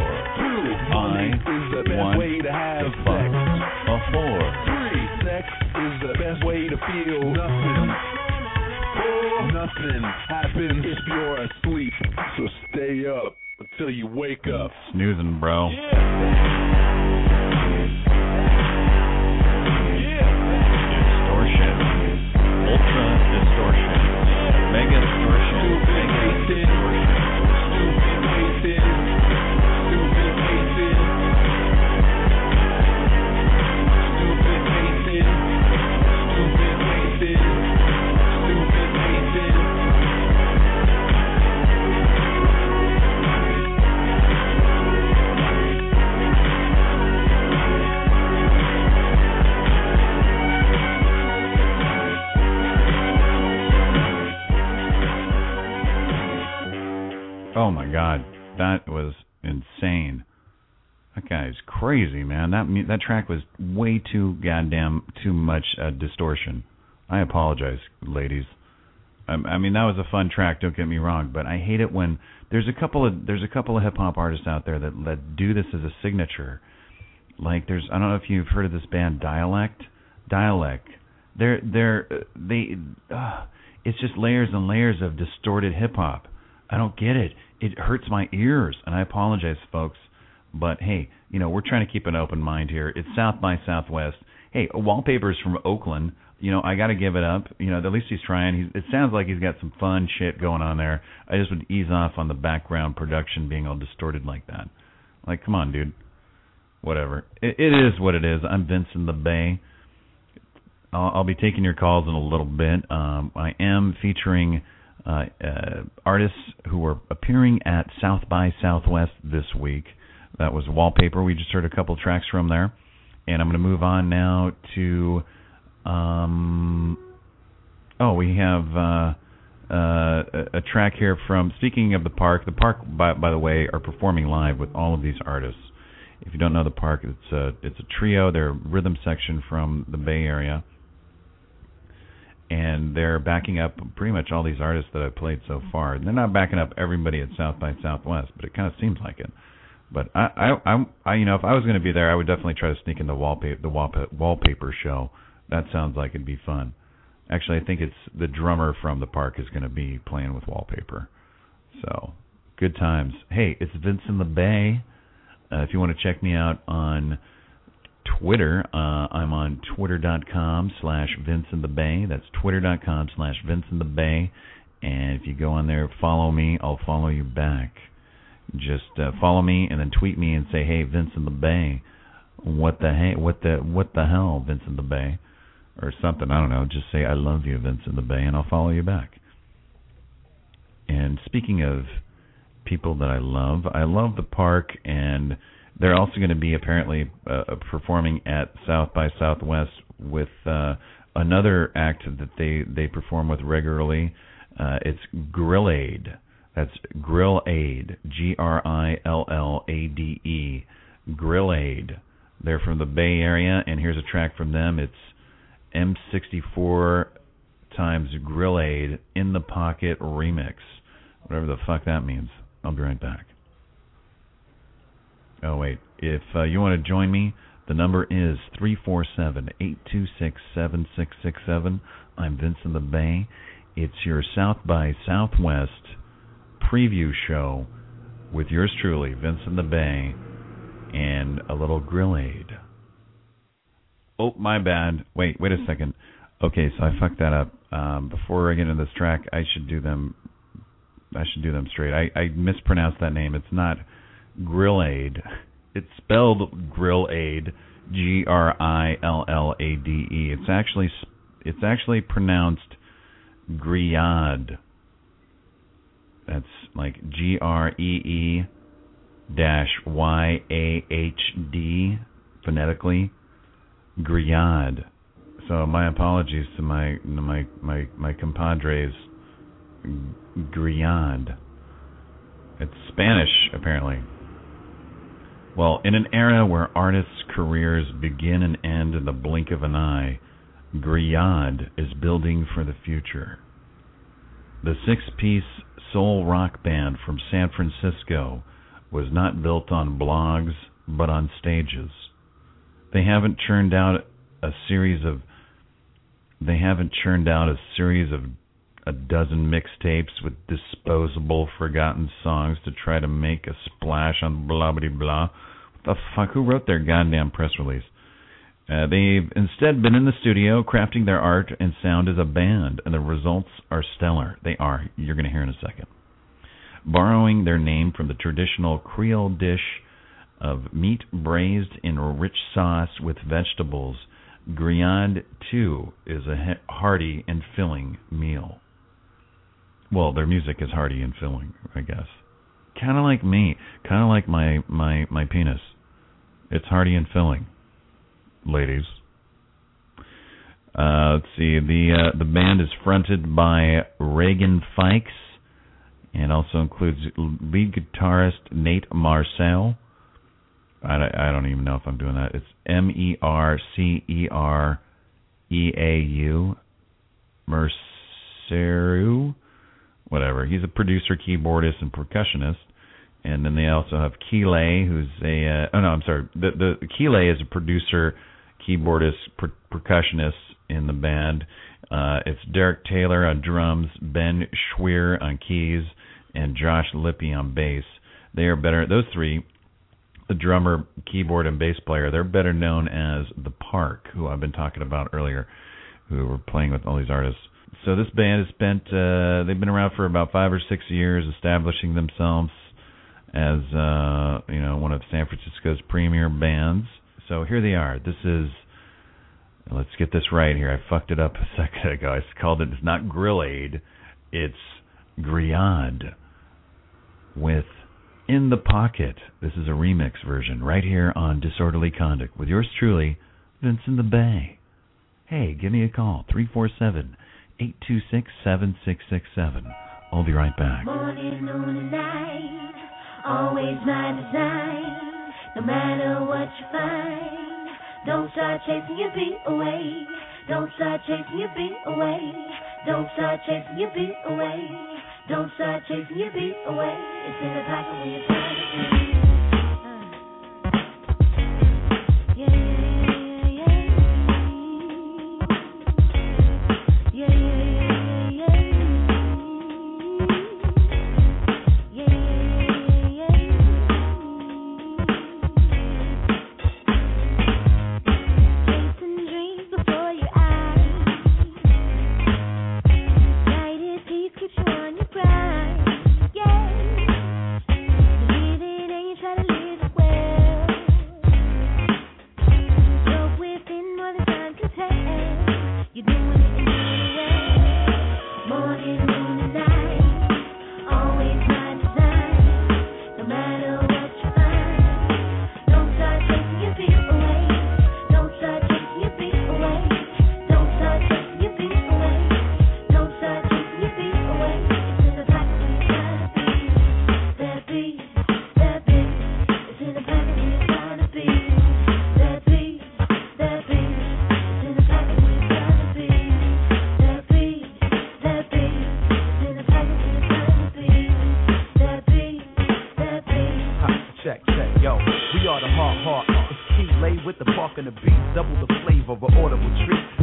2. Money is the best way to have sex. 4. 3. Sex is the best way to feel nothing. Nothing happens if you're asleep, so stay up until you wake up. Snoozing, bro. Yeah. Distortion. Ultra distortion. Mega distortion. Mega distortion. Oh my God, that was insane. That guy's crazy, man. That track was way too much distortion. I apologize, ladies. I mean, that was a fun track. Don't get me wrong, but I hate it when there's a couple of hip hop artists out there that do this as a signature. Like I don't know if you've heard of this band Dialect. It's just layers and layers of distorted hip hop. I don't get it. It hurts my ears, and I apologize, folks. But hey, we're trying to keep an open mind here. It's South by Southwest. Hey, Wallpaper's from Oakland. I got to give it up. At least he's trying. It sounds like he's got some fun shit going on there. I just would ease off on the background production being all distorted like that. Like, come on, dude. Whatever. It is what it is. I'm Vincent the Bay. I'll be taking your calls in a little bit. I am featuring artists who are appearing at South by Southwest this week. That was Wallpaper. We just heard a couple tracks from there. And I'm going to move on now to... we have a track here from... Speaking of the Park, by the way, are performing live with all of these artists. If you don't know the Park, it's a trio. They're a rhythm section from the Bay Area. And they're backing up pretty much all these artists that I've played so far. They're not backing up everybody at South by Southwest, but it kind of seems like it. But I if I was going to be there, I would definitely try to sneak in the wallpaper show. That sounds like it'd be fun. Actually, I think it's the drummer from the park is going to be playing with wallpaper. So, good times. Hey, it's Vince in the Bay. If you want to check me out on Twitter, I'm on twitter.com/VinceInTheBay. That's twitter.com/VinceInTheBay. And if you go on there, follow me, I'll follow you back. Just follow me and then tweet me and say, "Hey, Vince in the Bay, what the hell, Vince in the Bay," or something. I don't know. Just say, "I love you, Vince in the Bay," and I'll follow you back. And speaking of people that I love the park, and they're also going to be apparently performing at South by Southwest with another act that they perform with regularly. It's Grillade. That's Grillade, Grillade, Grillade. They're from the Bay Area, and here's a track from them. It's M64 times Grillade in the Pocket remix. Whatever the fuck that means. I'll be right back. Oh, wait. If you want to join me, the number is 347-826-7667. I'm Vince in the Bay. It's your South by Southwest preview show with yours truly, Vince in the Bay, and a little Grillade. Oh, my bad. Wait a second. Okay, so I fucked that up. Before I get into this track, I should do them straight. I mispronounced that name. It's not Grillade. It's spelled Grillade, Grillade. It's actually pronounced Grillade. That's like GREE-YAHD phonetically. Grillade. So my apologies to my compadres. Grillade. It's Spanish, apparently. Well, in an era where artists' careers begin and end in the blink of an eye, Grillade is building for the future. The six-piece soul rock band from San Francisco was not built on blogs, but on stages. They haven't churned out a series of a dozen mixtapes with disposable, forgotten songs to try to make a splash on blah blah blah. What the fuck? Who wrote their goddamn press release? They've instead been in the studio crafting their art and sound as a band, and the results are stellar. They are. You're going to hear in a second. Borrowing their name from the traditional Creole dish of meat braised in rich sauce with vegetables, Grillade, too, is a hearty and filling meal. Well, their music is hearty and filling, I guess. Kind of like me. Kind of like my penis. It's hearty and filling, ladies. Let's see. The band is fronted by Reagan Fikes and also includes lead guitarist Nate Marcel. I don't even know if I'm doing that. It's MERCEREAU. Merceru. Whatever. He's a producer, keyboardist, and percussionist. And then they also have Keeley, who's a... The Keeley is a producer, keyboardist, percussionist in the band. It's Derek Taylor on drums, Ben Schweer on keys, and Josh Lippy on bass. They are better... Those three, the drummer, keyboard, and bass player, they're better known as The Park, who I've been talking about earlier, who were playing with all these artists. So this band has spent... they've been around for about 5 or 6 years, establishing themselves as one of San Francisco's premier bands. So here they are. This is... Let's get this right here. I fucked it up a second ago. I called it... It's not Grillade. It's Grillade with In the Pocket. This is a remix version right here on Disorderly Conduct with yours truly, Vince in the Bay. Hey, give me a call. 347-826-7667. I'll be right back. Morning, noon, and night, always my design. No matter what you find, don't start chasing your beat away. Don't start chasing your beat away. Don't start chasing your beat away. Don't start chasing your beat away. It's in the pocket when you're trying to be.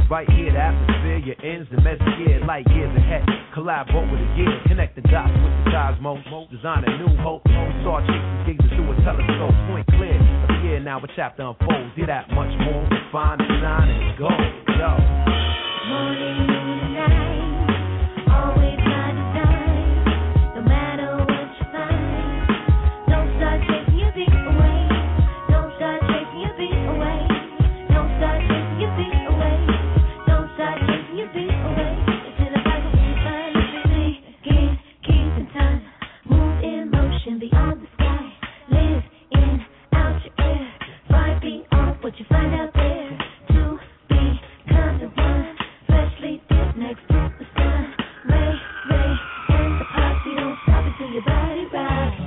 Right here, the atmosphere, your ends, the message gear, light years ahead. Collaborate with the gear, connect the dots with the cosmos. Design a new hope, start chasing gigs through a telescope. Point clear, every year now a chapter unfolds. Hear that much more, refine, design, and go. Yo. Morning, noon, and night, always my design. No matter what you find, don't start chasing your beat away. Don't start chasing your beat away. Don't start chasing your beat away. Don't start chasing your beat away. It's in the Bible when you find the free. Keep in time, move in motion beyond the sky. Live in, out your air. Find beyond what you find out there. To become the one, freshly dipped next to the sun. Ray, and the posse don't stop until your body rides.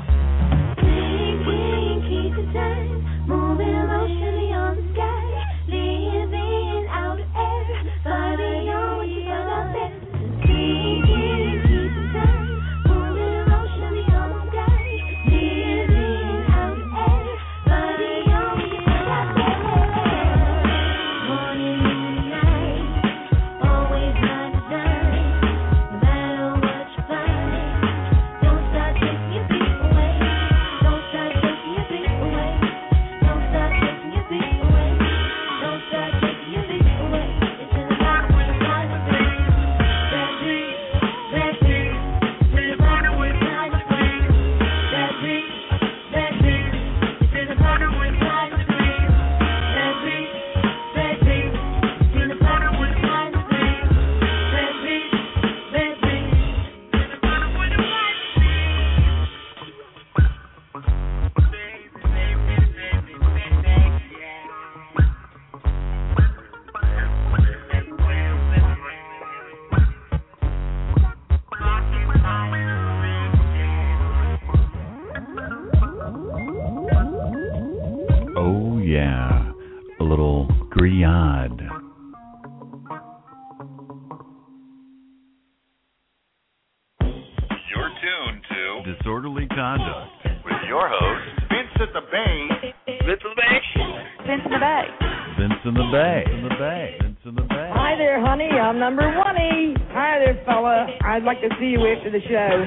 Keep in time, move in motion beyond the sky. Live in, out air. Find beyond what you find out there. Keep in time, move in motion beyond the sky. Live in, out air. Find beyond what you find out there. Morning, noon, and night, always my design. No matter what you find, don't start chasing your beat away. Don't start chasing your beat away. Don't start chasing your beat away. Don't start chasing your beat away. It's in the bottom when it's time to breathe. That beat, it's in the bottom when it's time to breathe. That beat, it's in the bottom when it's time to breathe. That beat, it's in the bottom when it's time to breathe. That beat, it's in the bottom when it's time Oh, yeah. A little griot. You're tuned to Disorderly Conduct. with your host, Vince at the Bay. Vince in the Bay. Vince in the Bay. Vince in the Bay. Vince in the Bay. Hi there, honey. I'm number 1E. Hi there, fella. I'd like to see you after the show.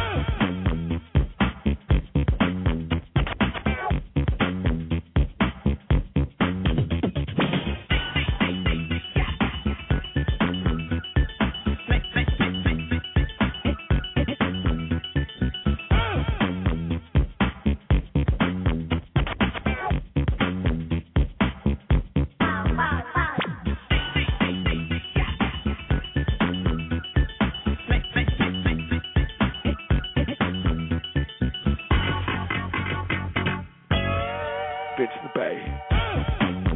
Vince in the Bay.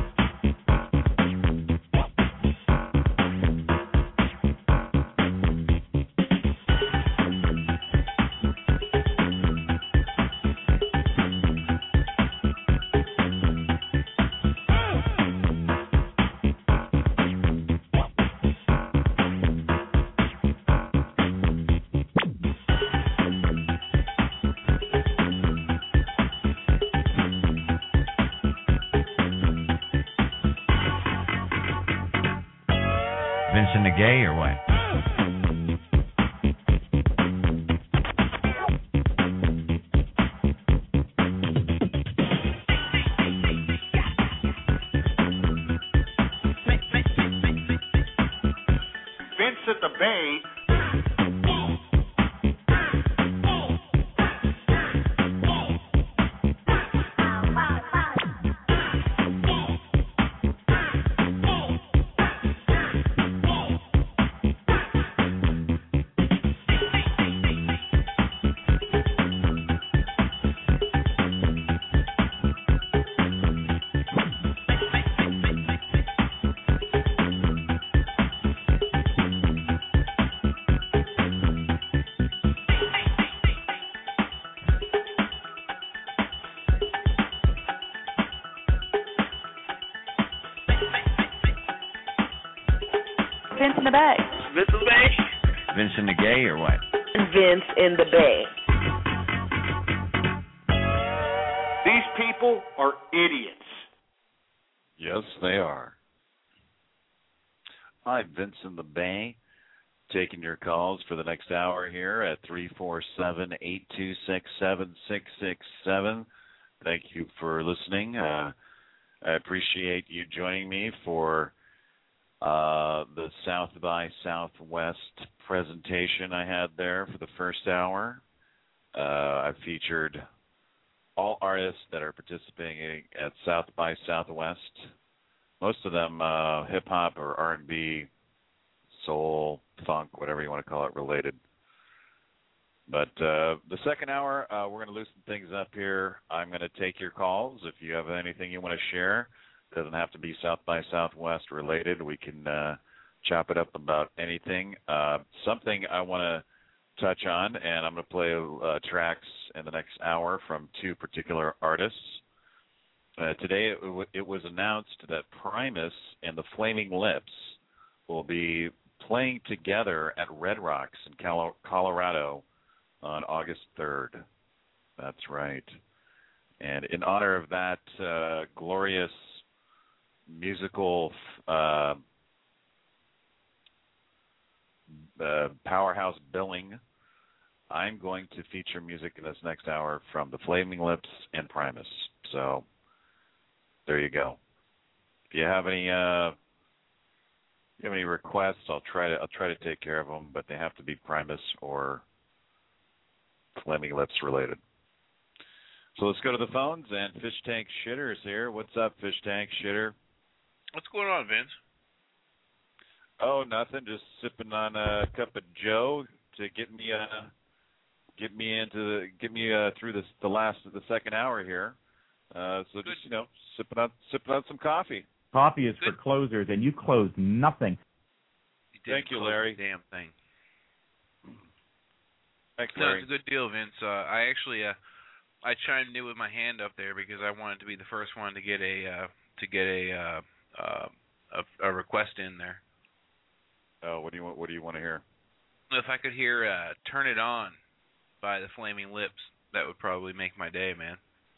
Vincent the Gay or what? Vince at the Bay. Vince in the Bay. Vince in the Bay. Vincent the Gay or what? Vince in the Bay. These people are idiots. Yes, they are. Hi, Vince in the Bay, taking your calls for the next hour here at 347-826-7667. Thank you for listening. I appreciate you joining me for the South by Southwest presentation I had there for the first hour. I featured all artists that are participating at South by Southwest. Most of them hip-hop or R&B, soul, funk, whatever you want to call it, related. But the second hour, we're going to loosen things up here. I'm going to take your calls. If you have anything you want to share, it doesn't have to be South by Southwest related. We can chop it up about anything. Something I want to touch on, and I'm going to play tracks in the next hour from two particular artists. Today it was announced that Primus and the Flaming Lips will be playing together at Red Rocks in Colorado on August 3rd. That's right. And in honor of that glorious musical powerhouse billing, I'm going to feature music in this next hour from the Flaming Lips and Primus. So there you go. If you have any requests, I'll try to take care of them, but they have to be Primus or Flaming Lips related. So let's go to the phones, and Fish Tank Shitter is here. What's up, Fish Tank Shitter? What's going on, Vince? Oh, nothing. Just sipping on a cup of Joe to get me through the second hour here. So just sipping on some coffee. Coffee is for closers, and you closed nothing. Thank you, Larry. Damn thing. Thanks, No, Larry. it's a good deal, Vince. I actually I chimed in with my hand up there because I wanted to be the first one to get a request in there. Oh, what do you want to hear? If I could hear "Turn It On" by the Flaming Lips, that would probably make my day, man.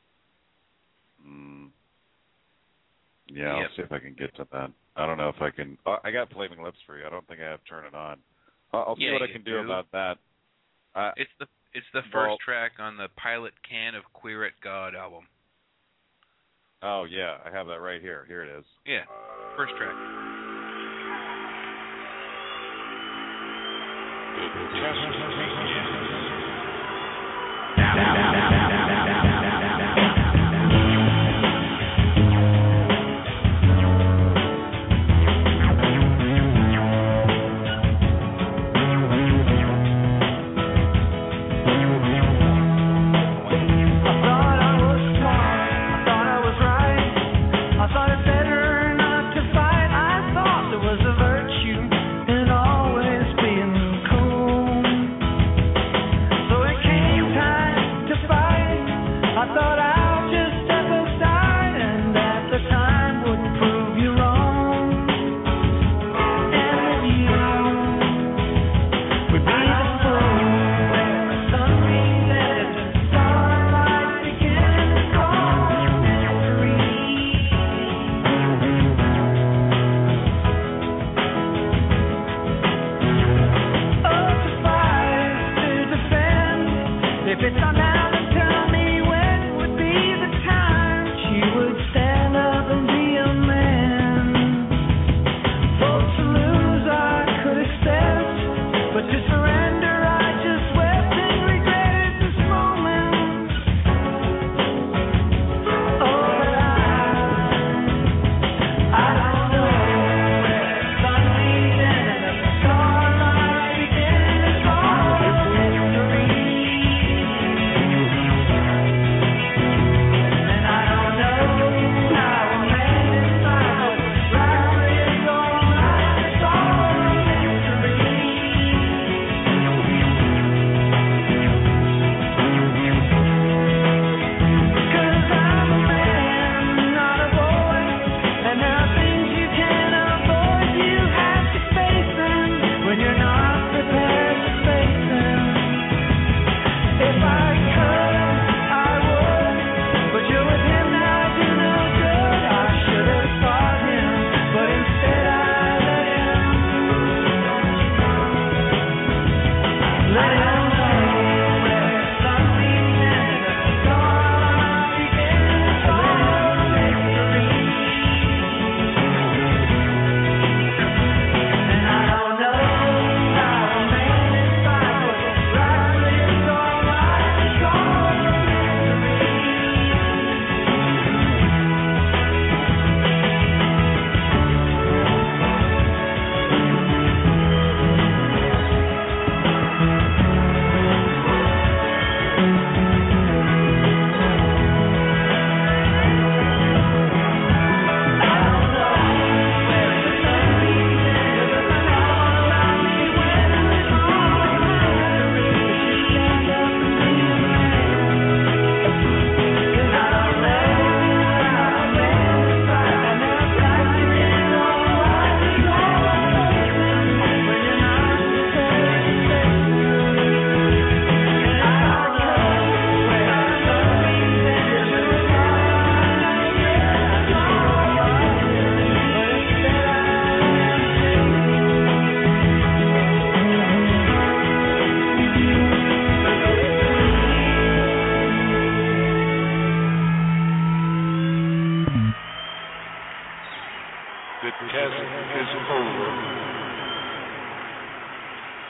Yeah, I'll see if I can get to that. I don't know if I can. I got Flaming Lips for you. I don't think I have "Turn It On." I'll see what I can do about that. It's the first track on the Pilot Can of Queer at God album. Oh yeah, I have that right here. Here it is. Yeah, first track.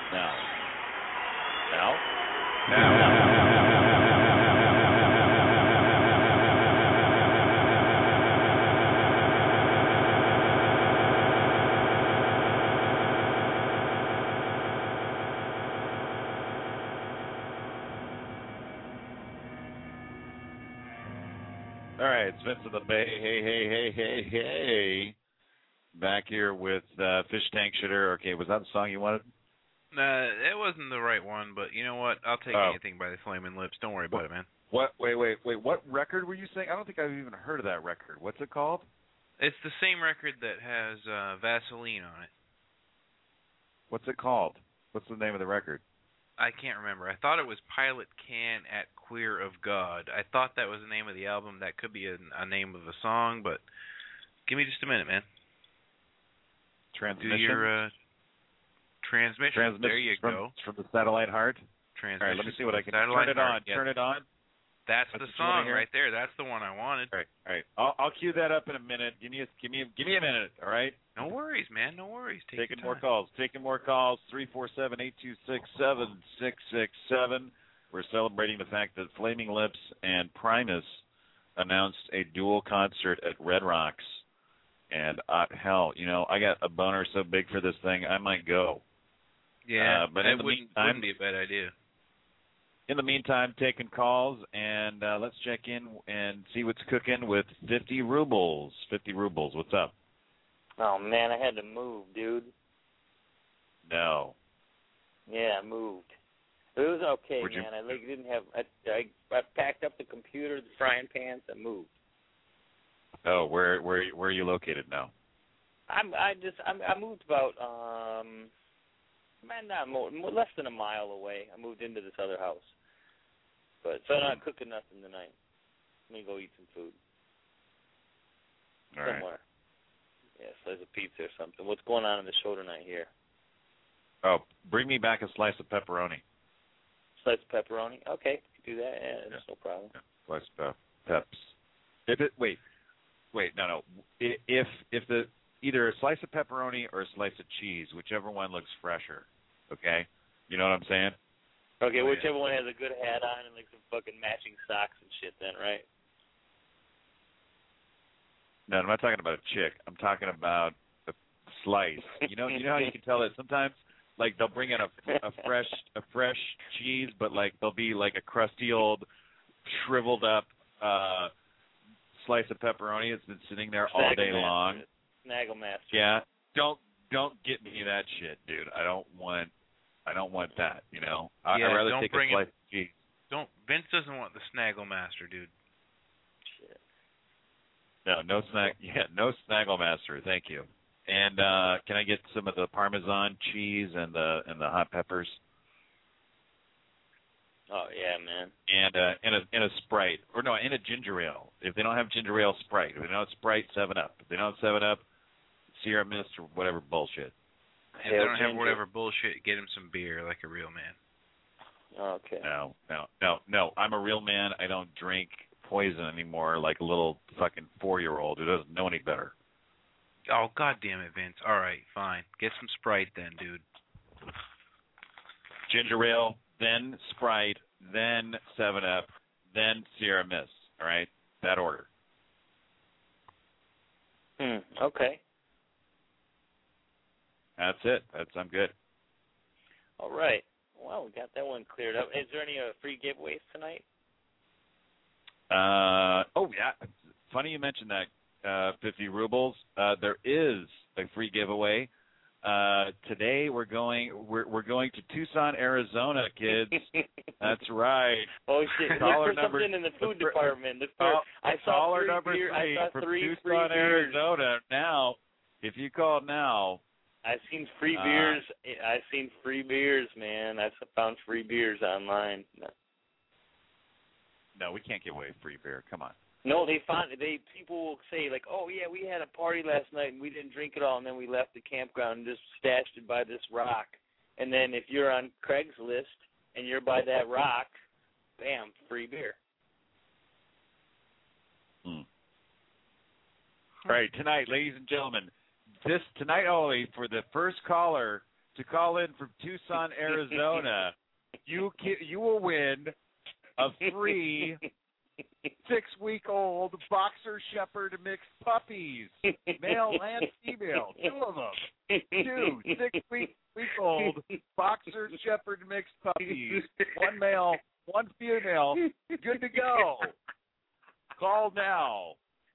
Now. Now. All right, it's Vince of the Bay. Hey. Back here with Fish Tank Shitter. Okay, was that the song you wanted? Nah, it wasn't the right one, but you know what? I'll take anything by the Flaming Lips. Don't worry about it, man. What? Wait. What record were you saying? I don't think I've even heard of that record. What's it called? It's the same record that has Vaseline on it. What's it called? What's the name of the record? I can't remember. I thought it was Pilot Can at Queer of God. I thought that was the name of the album. That could be a name of a song, but give me just a minute, man. Transmission. Do your transmission. There you go. From the Satellite Heart. Transmission. All right, let me see what I can Satellite turn it Heart. on. Yes. Turn it on. That's the song right there. That's the one I wanted. All right. I'll cue that up in a minute. Give me a minute. All right. No worries, man. No worries. Taking more calls. 347-826-7667. We're celebrating the fact that Flaming Lips and Primus announced a dual concert at Red Rocks. And hell, I got a boner so big for this thing, I might go. Yeah, but in the meantime, wouldn't be a bad idea. In the meantime, taking calls, and let's check in and see what's cooking with 50 rubles. 50 rubles, what's up? Oh, man, I had to move, dude. No. Yeah, I moved. It was okay, Where'd man. I didn't have. I packed up the computer, the frying pans, and moved. Oh, where are you located now? I moved about less than a mile away. I moved into this other house, so I'm not cooking nothing tonight. I'm gonna go eat some food. All somewhere. right. Yeah, slice of pizza or something. What's going on in the show tonight here? Oh, bring me back a slice of pepperoni. Slice of pepperoni? Okay, do that. Yeah, that's no problem. Yeah. Slice of peps. Wait, no. If the either a slice of pepperoni or a slice of cheese, whichever one looks fresher. Okay, you know what I'm saying? Okay, whichever one has a good hat on and like some fucking matching socks and shit. Then, right? No, I'm not talking about a chick. I'm talking about a slice. You know how you can tell that sometimes, like they'll bring in a fresh cheese, but like there'll be like a crusty old, shriveled up slice of pepperoni that's been sitting there all day long. Snaggemaster. Yeah, don't get me that shit, dude. I don't want that. I'd rather take a slice of cheese. Vince doesn't want the Snaggemaster, dude. Shit. No Snaggemaster. Thank you. And can I get some of the Parmesan cheese and the hot peppers? Oh yeah, man. And a Sprite, and a ginger ale. If they don't have ginger ale, Sprite. If they don't have Sprite, 7-Up. If they don't have 7-Up, Sierra Mist or whatever bullshit. If they don't have whatever bullshit, get him some beer like a real man. Okay. No. I'm a real man. I don't drink poison anymore like a little fucking 4-year-old who doesn't know any better. Oh, God damn it, Vince. All right, fine. Get some Sprite then, dude. Ginger ale, then Sprite, then 7-Up, then Sierra Mist. All right? That order. Okay. That's it. I'm good. All right. Well, we got that one cleared up. Is there any free giveaways tonight? Oh, yeah. Funny you mentioned that, 50 rubles. There is a free giveaway. Today we're going to Tucson, Arizona, kids. That's right. Oh shit! Look for something in the food department. I saw three Tucson, free beers. Arizona. Now, if you call now, I've seen free beers. I've seen free beers, man. I found free beers online. No, we can't give away free beer. Come on. No, people will say like, oh yeah, we had a party last night and we didn't drink it all, and then we left the campground and just stashed it by this rock. And then if you're on Craigslist and you're by that rock, bam, free beer. All right, tonight, ladies and gentlemen, tonight only for the first caller to call in from Tucson, Arizona, you will win a free 6-week-old boxer shepherd mixed puppies, male and female, 2 of them. 2 6-week-old boxer shepherd mixed puppies, 1 male, 1 female, good to go. Call now.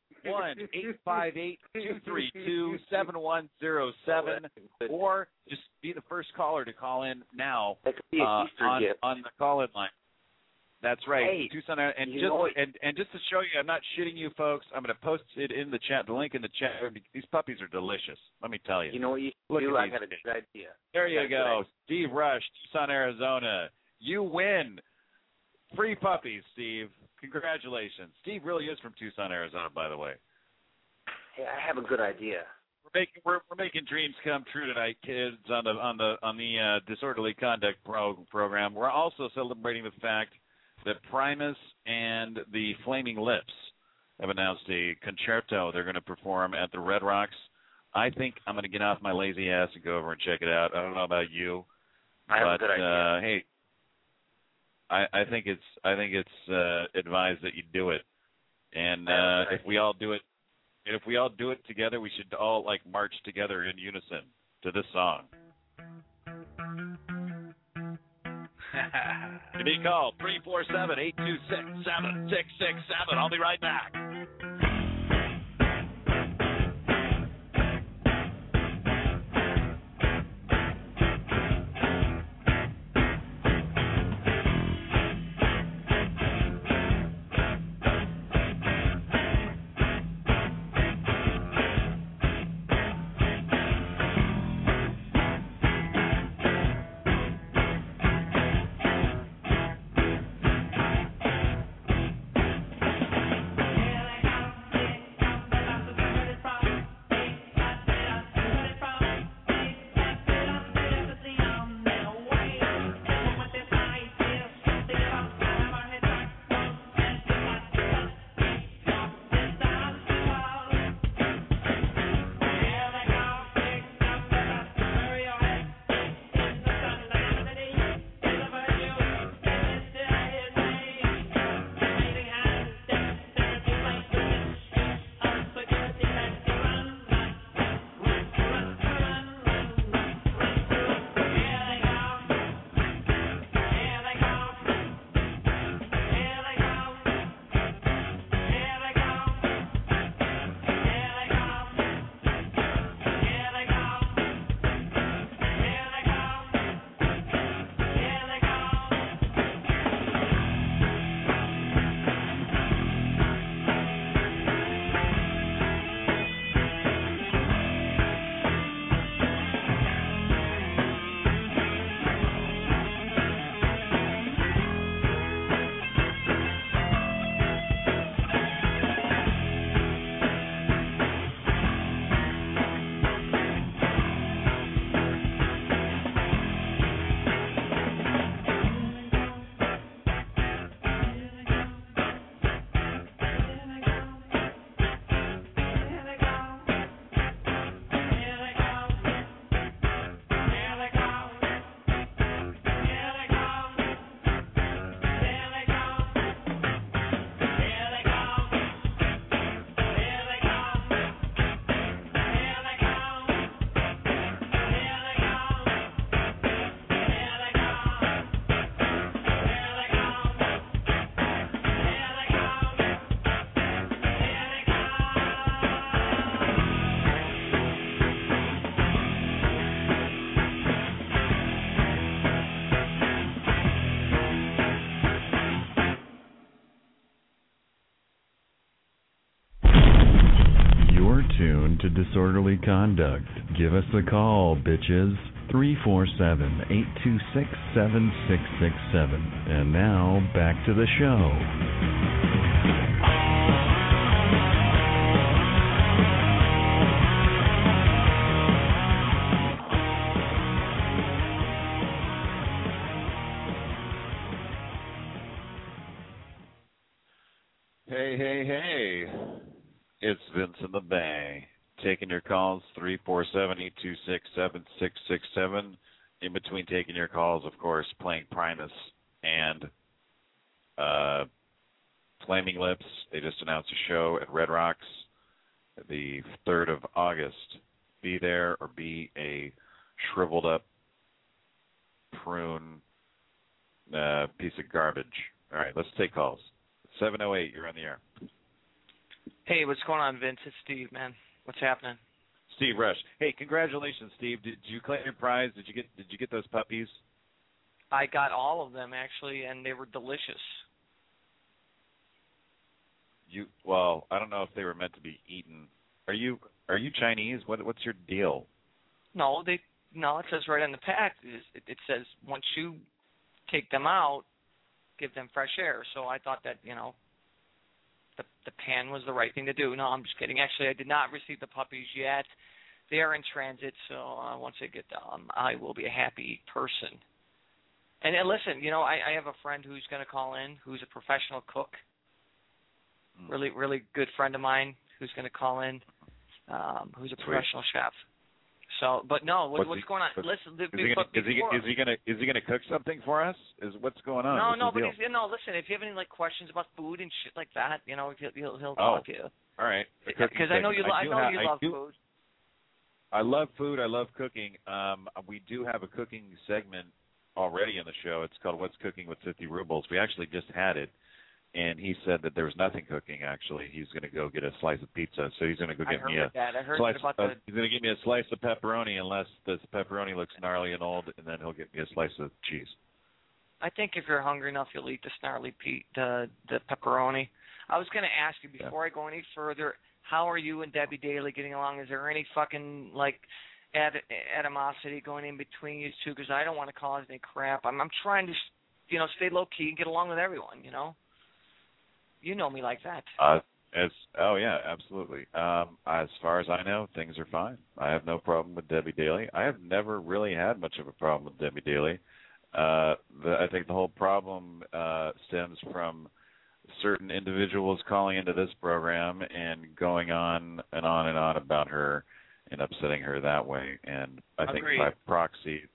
1-858-232-7107, or just be the first caller to call in now on the call-in line. That's right, hey, Tucson, and just to show you, I'm not shitting you, folks. I'm going to post it in the chat, the link in the chat. These puppies are delicious. Let me tell you. You know what you Look do? I these. got a good idea. There you go, Steve Rush, Tucson, Arizona. You win free puppies, Steve. Congratulations. Steve really is from Tucson, Arizona, by the way. Hey, I have a good idea. We're making dreams come true tonight, kids, on the Disorderly Conduct program. We're also celebrating the fact that Primus and the Flaming Lips have announced a concerto they're going to perform at the Red Rocks. I think I'm going to get off my lazy ass and go over and check it out. I don't know about you, I have a good idea. Hey, I think it's advised that you do it, and if we all do it together, we should all march together in unison to this song. Give me a call 347-826-7667. I'll be right back. To Disorderly Conduct. Give us a call, bitches. 347-826-7667. And now, back to the show. Hey. It's Vince in the Bay. taking your calls, 347-826-7667. In between taking your calls, of course, playing Primus and Flaming Lips. They just announced a show at Red Rocks the 3rd of August. Be there or be a shriveled up prune piece of garbage. All right, let's take calls. 708, you're on the air. Hey, what's going on, Vince? It's Steve, man. What's happening? Steve Rush. Hey, congratulations, Steve. Did you claim your prize? Did you get those puppies? I got all of them actually, and they were delicious. Well, I don't know if they were meant to be eaten. Are you Chinese? What's your deal? No, it says right on the pack. It says once you take them out, give them fresh air. So I thought that the pan was the right thing to do. No, I'm just kidding. Actually, I did not receive the puppies yet. They are in transit, so once I get them, I will be a happy person. And listen, I have a friend who's going to call in, who's a professional cook. Really, really good friend of mine who's going to call in, who's a professional chef. So, but no, what's going on? Listen, is he gonna cook something for us? What's going on? No, but listen, if you have any questions about food and shit like that, he'll talk to you. All right. Because I know you love food. I love food. I love cooking. We do have a cooking segment already in the show. It's called What's Cooking with 50 Rubles. We actually just had it. And he said that there was nothing cooking. Actually, he's going to go get a slice of pizza. So he's going to go get me a slice. He's going to give me a slice of pepperoni, unless the pepperoni looks gnarly and old, and then he'll get me a slice of cheese. I think if you're hungry enough, you'll eat the pepperoni. I was going to ask you before I go any further, how are you and Debbie Daly getting along? Is there any fucking animosity going in between you two? Because I don't want to cause any crap. I'm trying to stay low key and get along with everyone. You know me like that. Yeah, absolutely. As far as I know, things are fine. I have no problem with Debbie Daly. I have never really had much of a problem with Debbie Daly. I think the whole problem stems from certain individuals calling into this program and going on and on and on about her and upsetting her that way. And I think by proxy,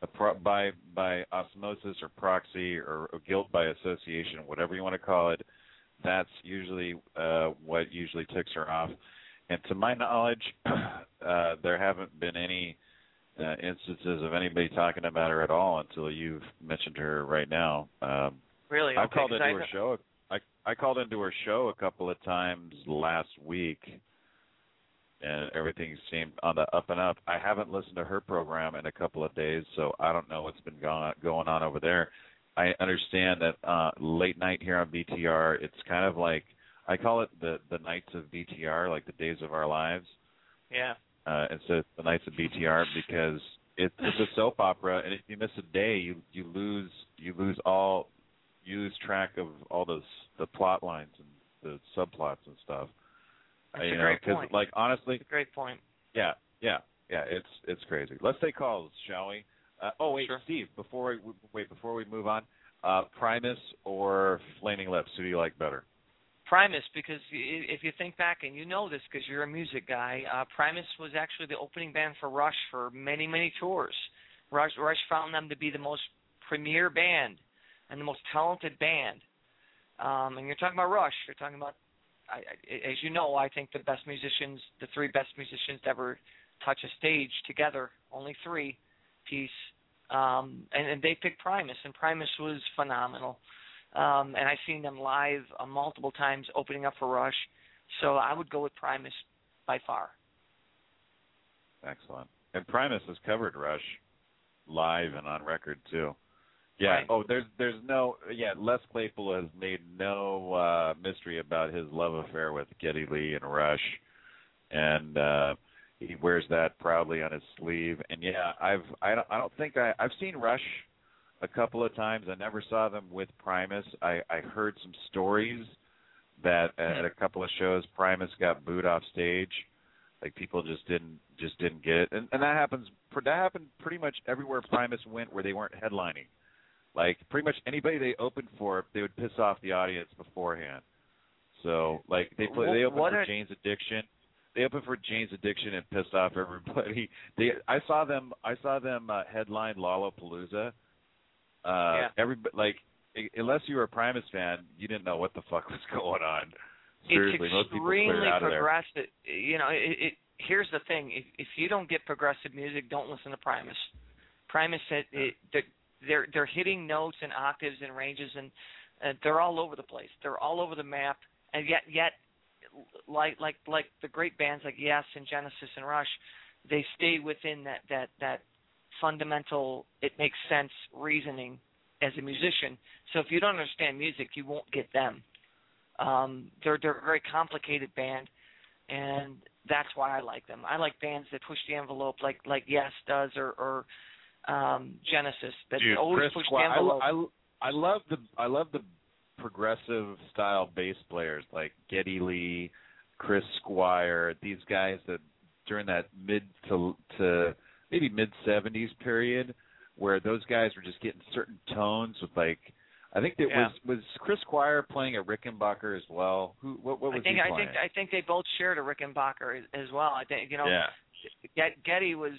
by osmosis or proxy or guilt by association, whatever you want to call it, that's usually what usually ticks her off. And to my knowledge, there haven't been any instances of anybody talking about her at all until you've mentioned her right now. Really? I called into her show. I called into her show a couple of times last week, and everything seemed on the up and up. I haven't listened to her program in a couple of days, so I don't know what's been going on over there. I understand that late night here on BTR, it's kind of like, I call it the nights of BTR, like the days of our lives. Yeah. Instead of the nights of BTR, because it's a soap opera, and if you miss a day, you lose track of all the plot lines and the subplots and stuff. That's a great point. Honestly, that's a great point. Yeah. It's crazy. Let's take calls, shall we? Sure. Steve, before we move on, Primus or Flaming Lips, who do you like better? Primus, because if you think back, and you know this because you're a music guy, Primus was actually the opening band for Rush for many, many tours. Rush found them to be the most premier band and the most talented band. And you're talking about Rush. You're talking about, as you know, I think the three best musicians to ever touch a stage together, only three. Piece, and they picked Primus, and Primus was phenomenal. And I've seen them live multiple times, opening up for Rush. So I would go with Primus by far. Excellent. And Primus has covered Rush live and on record too. Yeah. Right. Oh, there's no. Yeah, Les Claypool has made no mystery about his love affair with Geddy Lee and Rush, and he wears that proudly on his sleeve. And yeah, I've seen Rush a couple of times. I never saw them with Primus. I heard some stories that at a couple of shows Primus got booed off stage. Like people just didn't get it. And that happened pretty much everywhere Primus went where they weren't headlining. Like pretty much anybody they opened for, they would piss off the audience beforehand. So like they opened for Jane's Addiction. They opened for Jane's Addiction and pissed off everybody. I saw them headline Lollapalooza. Everybody, like, unless you were a Primus fan, you didn't know what the fuck was going on. Seriously, most people cleared out of there. It's extremely progressive. You know, here's the thing: if you don't get progressive music, don't listen to Primus. Primus, they're hitting notes and octaves and ranges, and they're all over the place. They're all over the map, and yet, like the great bands like Yes and Genesis and Rush, they stay within that fundamental, it makes sense reasoning as a musician. So if you don't understand music, you won't get them. They're a very complicated band, and that's why I like them. I like bands that push the envelope, like Yes does, or Genesis, that always push the envelope. I love the progressive style bass players like Geddy Lee, Chris Squire, these guys that during that mid to maybe mid 70s period, where those guys were just getting certain tones with, like, I think was Chris Squire playing a Rickenbacker as well. What was he playing? I think they both shared a Rickenbacker as well. I think Geddy was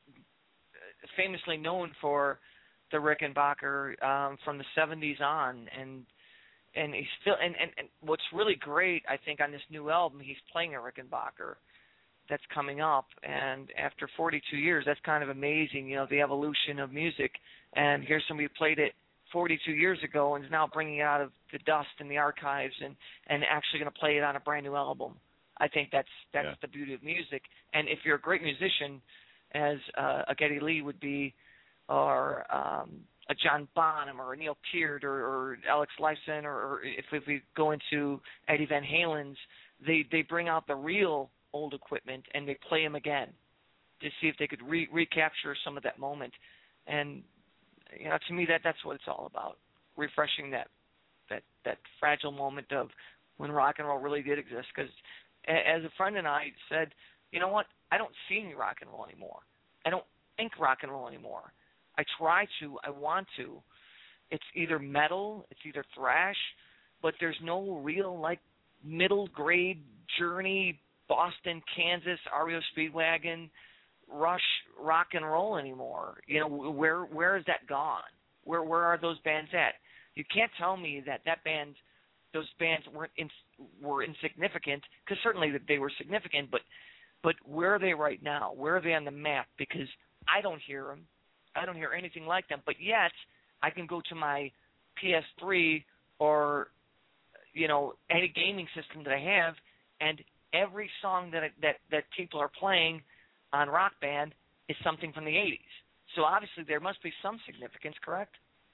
famously known for the Rickenbacker from the 70s on, and he's still and what's really great, I think, on this new album, he's playing a Rickenbacker that's coming up, and after 42 years, that's kind of amazing, you know, the evolution of music. And here's somebody who played it 42 years ago and is now bringing it out of the dust in the archives and actually going to play it on a brand new album. I think that's the beauty of music. And if you're a great musician, as a Geddy Lee would be, or a John Bonham or a Neil Peart or Alex Lifeson, or if we go into Eddie Van Halen's, they bring out the real old equipment and they play them again to see if they could recapture some of that moment. And you know, to me, that's what it's all about, refreshing that fragile moment of when rock and roll really did exist. Because as a friend and I said, you know what, I don't see any rock and roll anymore. I don't think rock and roll anymore. I try to, I want to. It's either metal, it's either thrash, but there's no real, like, middle grade Journey, Boston, Kansas, REO Speedwagon, Rush rock and roll anymore. You know, where has that gone? Where are those bands at? You can't tell me that those bands were insignificant, because certainly they were significant, but where are they right now? Where are they on the map? Because I don't hear them. I don't hear anything like them. But yet I can go to my PS3 or, you know, any gaming system that I have, and every song that people are playing on Rock Band is something from the 80s. So obviously there must be some significance, correct?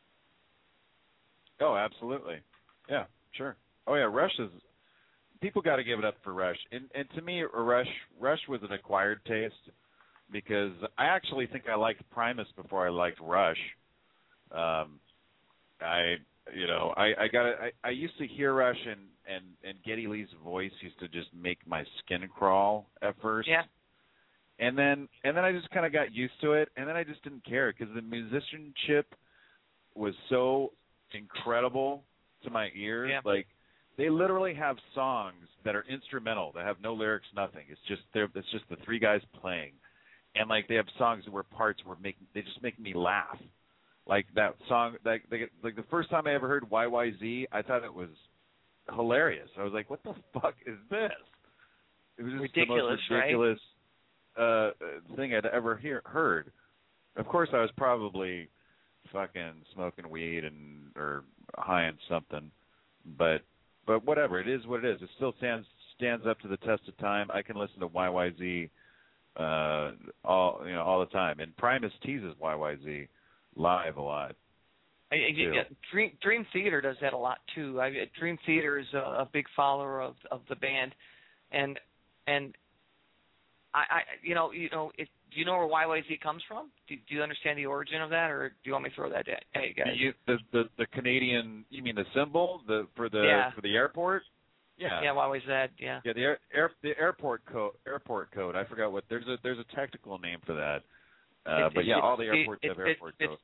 Oh, absolutely. Yeah, sure. Oh, yeah, Rush is... People got to give it up for Rush. And to me, Rush was an acquired taste, because I actually think I liked Primus before I liked Rush. I used to hear Rush, and Geddy Lee's voice used to just make my skin crawl at first. Yeah. And then I just kind of got used to it, and then I just didn't care, because the musicianship was so incredible to my ears. Yeah. Like, they literally have songs that are instrumental, that have no lyrics, nothing. It's just the three guys playing, and like they have songs where parts they just make me laugh. Like that song, like the first time I ever heard YYZ, I thought it was hilarious. I was like, "What the fuck is this?" It was just ridiculous, the most ridiculous thing I'd ever heard. Of course, I was probably fucking smoking weed or high on something, but whatever, it is what it is. It still stands up to the test of time. I can listen to YYZ all the time, and Primus teases YYZ live a lot. Dream Theater does that a lot too. Dream Theater is a big follower of the band, and I do you know where YYZ comes from? Do you understand the origin of that, or do you want me to throw that at you guys? The Canadian, you mean the symbol for the airport? Yeah. Yeah, YYZ. Yeah. Yeah, the airport code. I forgot what. There's a technical name for that. But yeah, all the airports have airport code.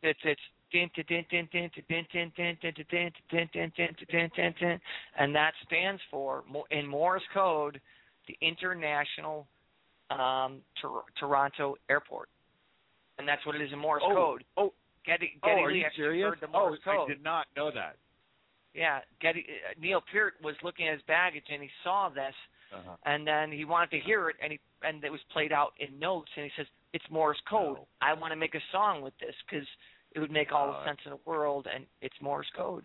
And that stands for, in Morse code, the International Toronto Airport, and that's what it is in Morse code. Geddy are Lee you actually serious? heard the Morse code. I did not know that. Yeah, Neil Peart was looking at his baggage and he saw this, and then he wanted to hear it, and it was played out in notes, and he says, "It's Morse code. I want to make a song with this because it would make all the sense in the world, and it's Morse code."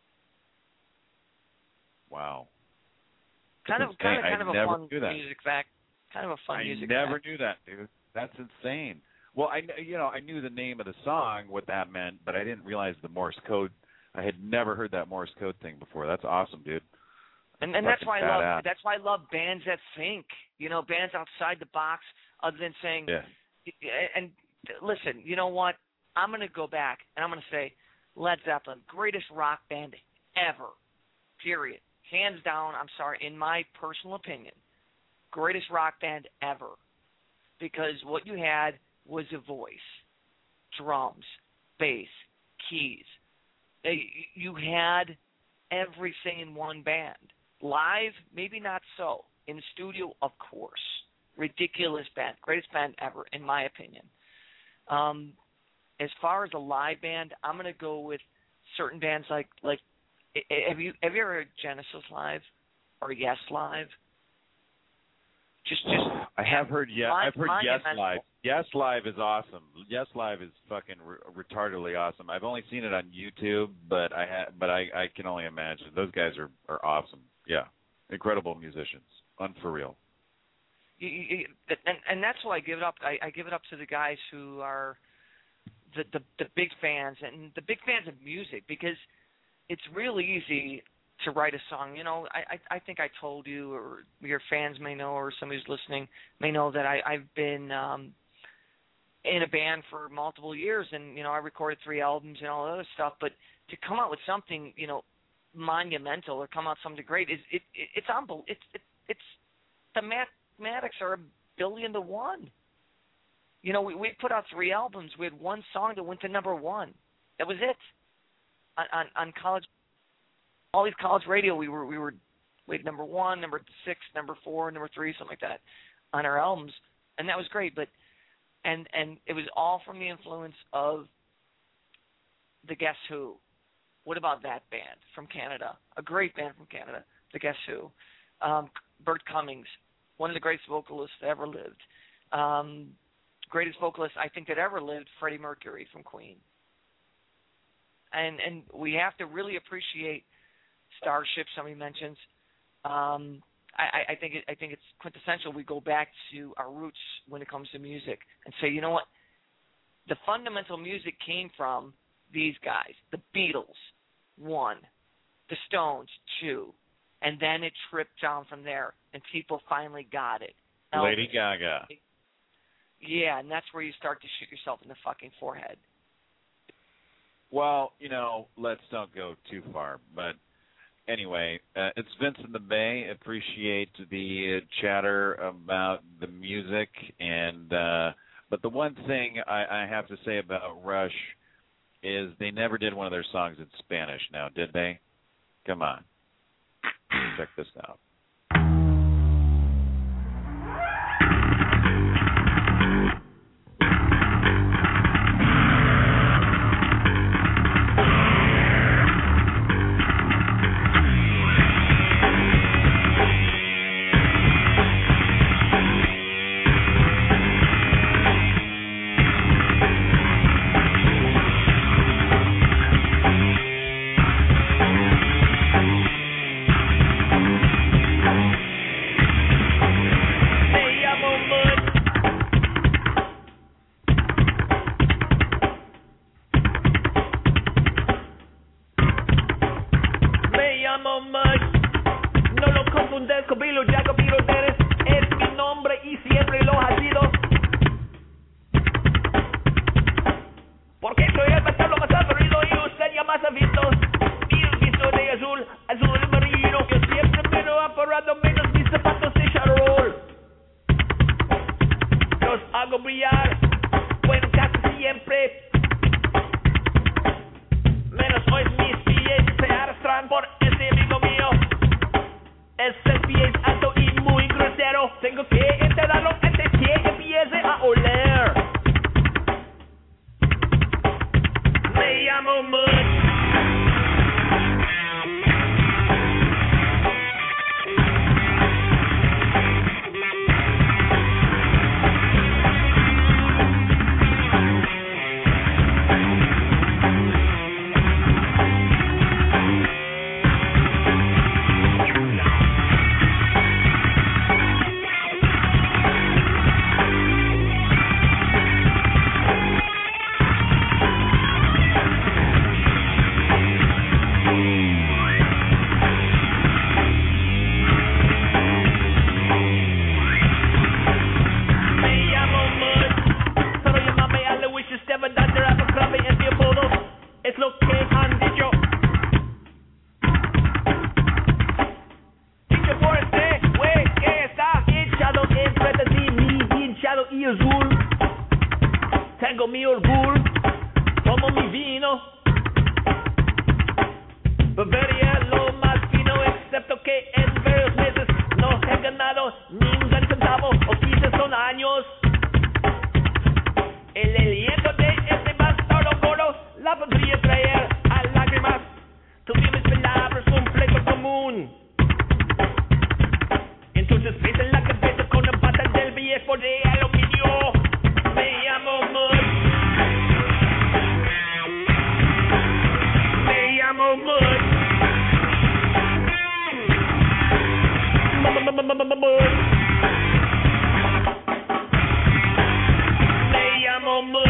Wow. Kind of a fun knew that. music fact. Kind of a fun music fact. I never knew that, dude. That's insane. Well, I knew the name of the song, what that meant, but I didn't realize the Morse code. I had never heard that Morse code thing before. That's awesome, dude. And that's why I love bands that think, bands outside the box, other than saying. Yeah. And listen, you know what? I'm going to go back and I'm going to say, Led Zeppelin, greatest rock band ever. Period. Hands down. I'm sorry, in my personal opinion, greatest rock band ever, because what you had was a voice, drums, bass, keys. You had everything in one band. Live, maybe not so. In the studio, of course. Ridiculous band. Greatest band ever, in my opinion. As far as a live band, I'm going to go with certain bands like have you ever heard Genesis live or Yes live? Just I have heard I've heard Yes live. Yes live is awesome. Yes live is fucking retardedly awesome. I've only seen it on YouTube, but I can only imagine. Those guys are awesome. Yeah, incredible musicians, for real. And that's why I give it up. I give it up to the guys who are the big fans and the big fans of music, because it's really easy to write a song. I think I told you, or your fans may know, or somebody who's listening may know, that I've been in a band for multiple years, and I recorded 3 albums and all that other stuff. But to come out with something monumental, or come out something great, it's unbelievable. It's the mathematics are 1 billion to 1. We put out 3 albums. We had 1 song that went to number 1. That was it. On college, all these college radio, we had number 1, number 6, number 4, number 3, something like that, on our albums, and that was great. But and it was all from the influence of the Guess Who. What about that band from Canada? A great band from Canada, the Guess Who. Bert Cummings, one of the greatest vocalists that ever lived. Greatest vocalist I think that ever lived, Freddie Mercury from Queen. And we have to really appreciate Starship. Somebody mentions. I think it's quintessential. We go back to our roots when it comes to music and say, you know what? The fundamental music came from these guys. The Beatles, 1. The Stones, 2. And then it tripped down from there, and people finally got it. Lady Gaga. Yeah, and that's where you start to shoot yourself in the fucking forehead. Well, let's don't go too far. But anyway, it's Vince in the Bay. Appreciate the chatter about the music. But the one thing I have to say about Rush is they never did one of their songs in Spanish now, did they? Come on. Check this out. llamo Mud. Tengo mi orgullo, tomo mi vino, bebería lo más fino, excepto que en varios meses no he ganado ningún centavo, o quizás son años. El aliento de este bastardo gordo la podría traer a lágrimas. Tuve mis palabras un pleito común. Entonces pesa en la cabeza con la pata del viejo de aluminio. Me llamo Mud. Me llamo Mud. Mud. Me llamo Mud.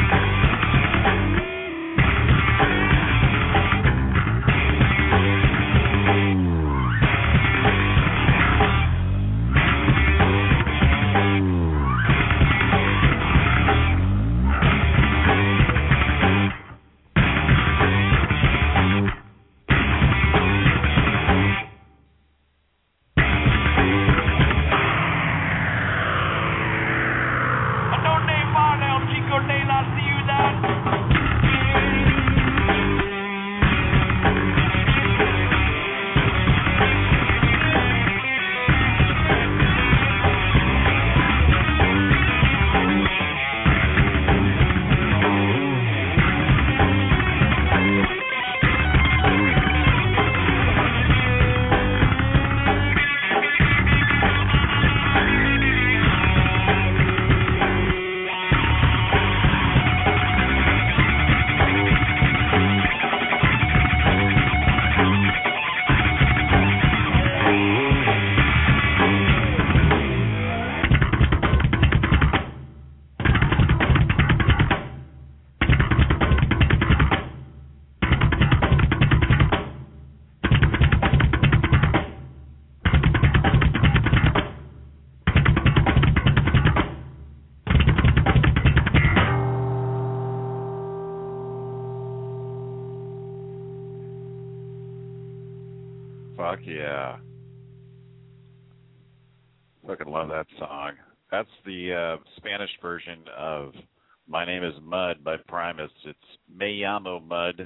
Fuck yeah. Fucking love that song. That's the Spanish version of My Name is Mud by Primus. It's Me Llamo Mud.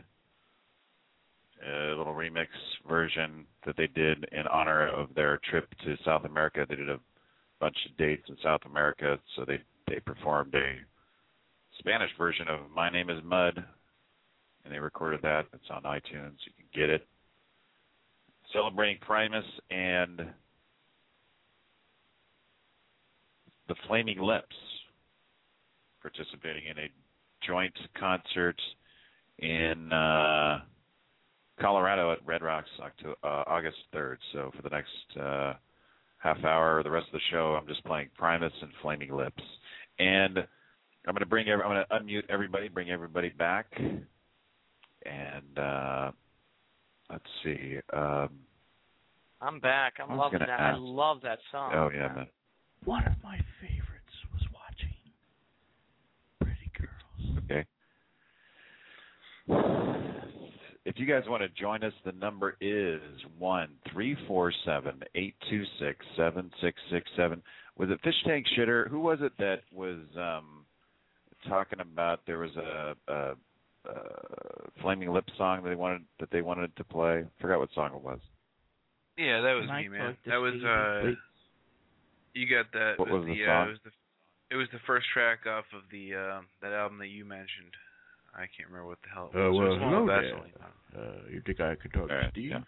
A little remix version that they did in honor of their trip to South America. They did a bunch of dates in South America, so they performed a Spanish version of My Name is Mud, and they recorded that. It's on iTunes. You can get it. Celebrating Primus and the Flaming Lips, participating in a joint concert in Colorado at Red Rocks August 3rd. So for the next half hour, the rest of the show, I'm just playing Primus and Flaming Lips. And I'm going to unmute everybody, bring everybody back. And let's see. I'm back. I'm loving that. I love that song. Oh, yeah, man. One of my favorites was watching Pretty Girls. Okay. If you guys want to join us, the number is 1-347-826-7667. Was it Fish Tank Shitter? Who was it that was talking about there was a Flaming Lips song that they wanted to play? I forgot what song it was. Yeah, that was me, man. That was you got that. What was the song? It was the first track off of the that album that you mentioned. I can't remember what the hell it was. Well, It was one hello with there. Vaseline. You think I could talk to Steve? Yeah.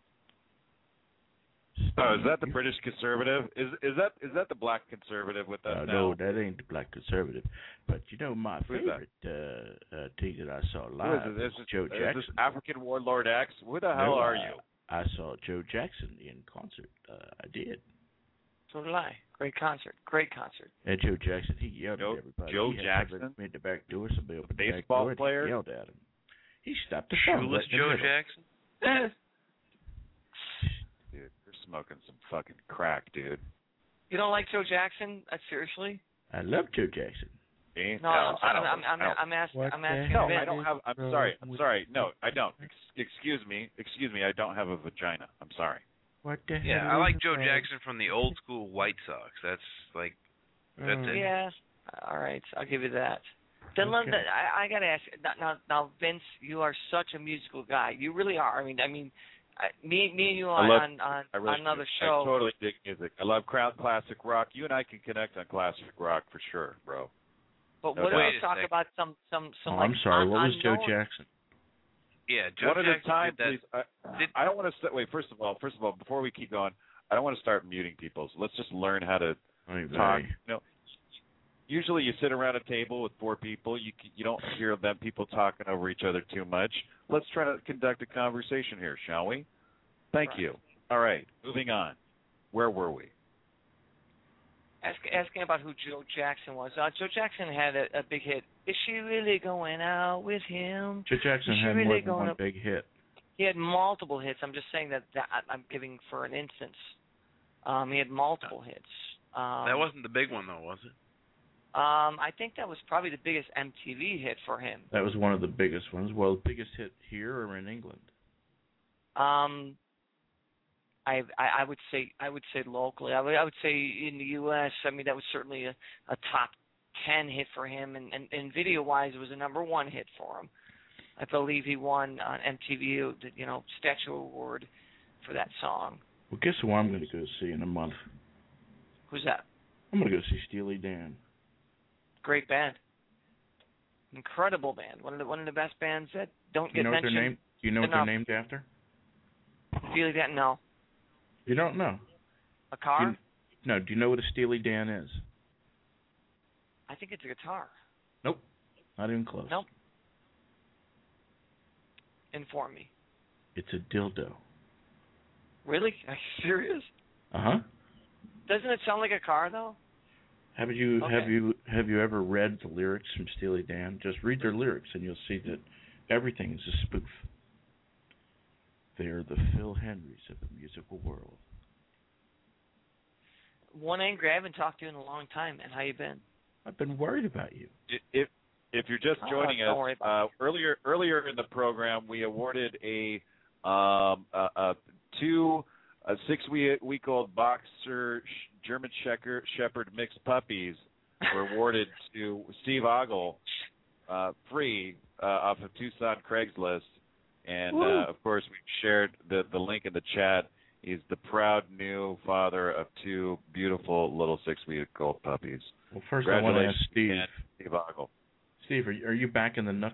Oh, is that the British conservative? Is that the black conservative with us now? No, that ain't the black conservative. But you know, my favorite thing that I saw live was Joe Jackson. Is this African Warlord X? Who the hell are you? I saw Joe Jackson in concert. I did. So did I. Great concert. And Joe Jackson, he yelled at everybody. Joe he Jackson? Made the back door. Somebody opened the back baseball door. player? He yelled at him. He stopped the song. Shoeless Joe Jackson? Dude, you're smoking some fucking crack, dude. You don't like Joe Jackson? Seriously? I love Joe Jackson. No, I'm asking. No, I don't have. I'm sorry. No, I don't. Excuse me. I don't have a vagina. I'm sorry. What the hell? Yeah, I like Joe Jackson from the old school White Sox. That's it. Yeah. All right, I'll give you that. Then I got to ask you, now, Vince, you are such a musical guy. You really are. I mean, me and you on another show. I totally dig music. I love classic rock. You and I can connect on classic rock for sure, bro. But what if we talk about some I'm sorry. What was Joe Jackson? Yeah, Joe Jackson. One at a time, please. I don't want to. Wait. First of all, before we keep going, I don't want to start muting people. So let's just learn how to talk. Usually you sit around a table with 4 people. You don't hear them people talking over each other too much. Let's try to conduct a conversation here, shall we? Thank you. All right, moving on. Where were we? Asking about who Joe Jackson was. Joe Jackson had a big hit. Is she really going out with him? Joe Jackson had more than one big hit. He had multiple hits. I'm just saying that I'm giving for an instance. He had multiple hits. That wasn't the big one, though, was it? I think that was probably the biggest MTV hit for him. That was one of the biggest ones. Well, the biggest hit here or in England? I would say locally. I would say in the U.S. I mean, that was certainly a top 10 hit for him, and video-wise, it was a number 1 hit for him. I believe he won on MTV, Statue Award for that song. Well, guess who I'm going to go see in a month? Who's that? I'm going to go see Steely Dan. Great band, incredible band. One of the best bands that don't get mentioned. Do you know what they're named after? Steely Dan? No. You don't know? A car? No. Do you know what a Steely Dan is? I think it's a guitar. Nope. Not even close. Nope. Inform me. It's a dildo. Really? Are you serious? Uh-huh. Doesn't it sound like a car, though? Have you ever read the lyrics from Steely Dan? Just read their lyrics, and you'll see that everything is a spoof. They are the Phil Henrys of the musical world. One angry, I haven't talked to you in a long time, man. How you been? I've been worried about you. If you're just joining us, earlier in the program, we awarded a 6-week-old boxer German Shepherd mixed puppies were awarded to Steve Ogle, free off of Tucson Craigslist. And, of course, we've shared the link in the chat. He's the proud new father of 2 beautiful little 6-week-old puppies. Well, first I want to ask Steve Ogle. Steve, are you back in the Nook?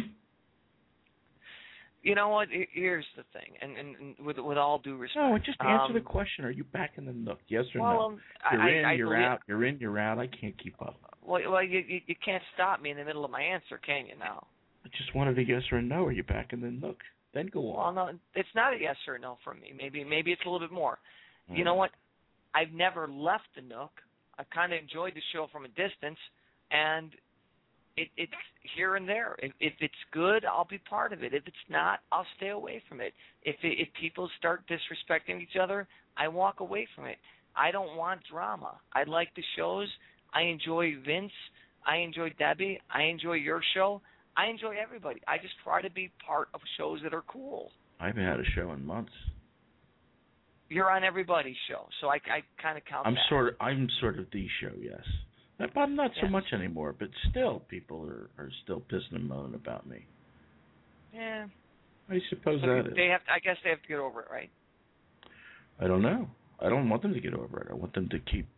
You know what? Here's the thing, and with all due respect. No, just answer the question. Are you back in the Nook? Yes or no? You're out. You're in, you're out. I can't keep up. Well, you can't stop me in the middle of my answer, can you now? I just wanted a yes or a no. Are you back in the Nook? Then go on. Well, no, it's not a yes or a no from me. Maybe it's a little bit more. You know what? I've never left the Nook. I've kind of enjoyed the show from a distance, and it's here and there. If it's good, I'll be part of it. If it's not, I'll stay away from it. If people start disrespecting each other, I walk away from it. I don't want drama. I like the shows. I enjoy Vince. I enjoy Debbie. I enjoy your show. I enjoy everybody. I just try to be part of shows that are cool. I haven't had a show in months. You're on everybody's show, so I kind of count that. I'm sort of the show, yes. I'm not so much anymore, but still, people are still pissing and moaning about me. Yeah. I suppose that is. I guess they have to get over it, right? I don't know. I don't want them to get over it. I want them to keep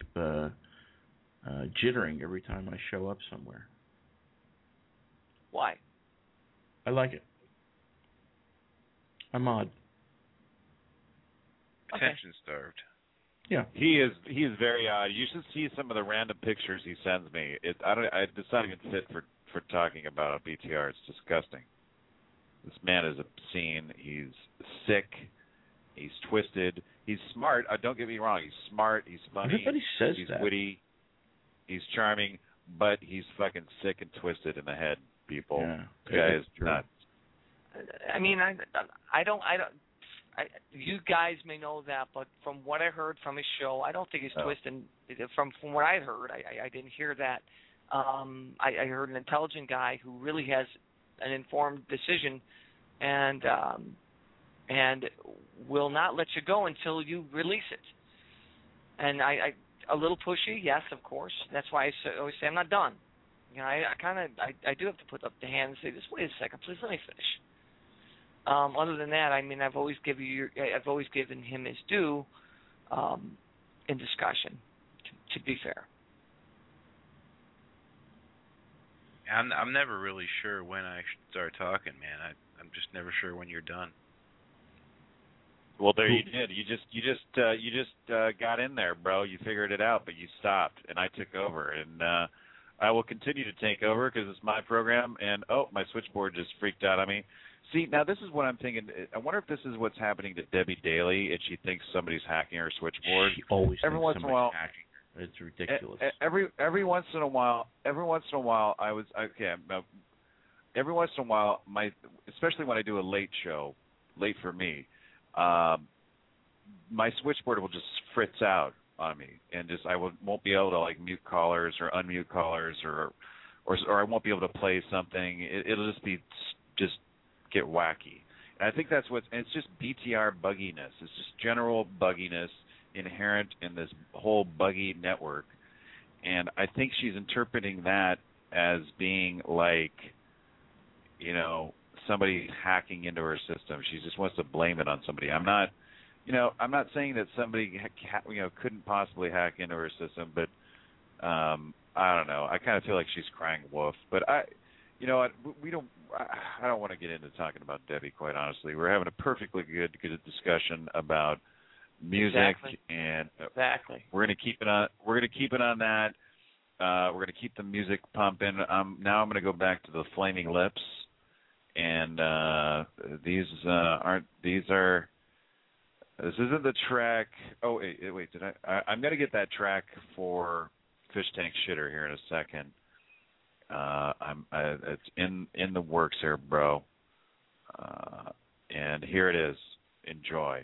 jittering every time I show up somewhere. Why? I like it. I'm odd. Attention starved. Yeah. He is very odd. You should see some of the random pictures he sends me. It's not even fit for talking about on BTR. It's disgusting. This man is obscene. He's sick. He's twisted. He's smart. Don't get me wrong. He's smart. He's funny. Everybody says he's that. Witty. He's charming, but he's fucking sick and twisted in the head, people. Yeah. The guy is nuts. I mean, I don't. You guys may know that, but from what I heard from his show, I don't think he's twisting. From what I heard, I didn't hear that. I heard an intelligent guy who really has an informed decision, and will not let you go until you release it. And I a little pushy, yes, of course. That's why I always say I'm not done. You know, I do have to put up the hand and say, just wait a second, please let me finish. Other than that, I mean, I've always given him his due in discussion. To be fair, I'm never really sure when I should start talking, man. I'm just never sure when you're done. Well, there you did. You just got in there, bro. You figured it out, but you stopped, and I took over, and I will continue to take over because it's my program. And my switchboard just freaked out on me. See, now this is what I'm thinking. I wonder if this is what's happening to Debbie Daly, and she thinks somebody's hacking her switchboard. She always every thinks once in a while. Hacking her. It's ridiculous. Every once in a while, every once in a while, especially when I do a late show, late for me, my switchboard will just fritz out on me, and I won't be able to like mute callers or unmute callers, or I won't be able to play something. It'll just get wacky. And I think that's it's just BTR bugginess. It's just general bugginess inherent in this whole buggy network. And I think she's interpreting that as being like, you know, somebody hacking into her system. She just wants to blame it on somebody. I'm not saying that somebody couldn't possibly hack into her system, but I don't know. I kind of feel like she's crying wolf. But I don't want to get into talking about Debbie, quite honestly. We're having a perfectly good discussion about music, and we're going to keep it on. We're going to keep it on that. We're going to keep the music pumping. Now I'm going to go back to the Flaming Lips, and this isn't the track. Oh wait, I'm going to get that track for Fish Tank Shitter here in a second. It's in the works here, bro. And here it is. Enjoy.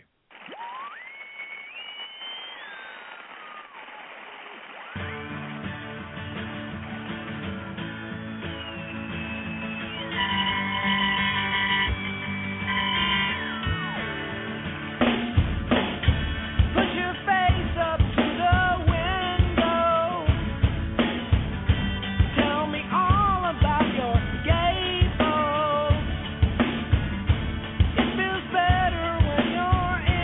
It feels better when you're in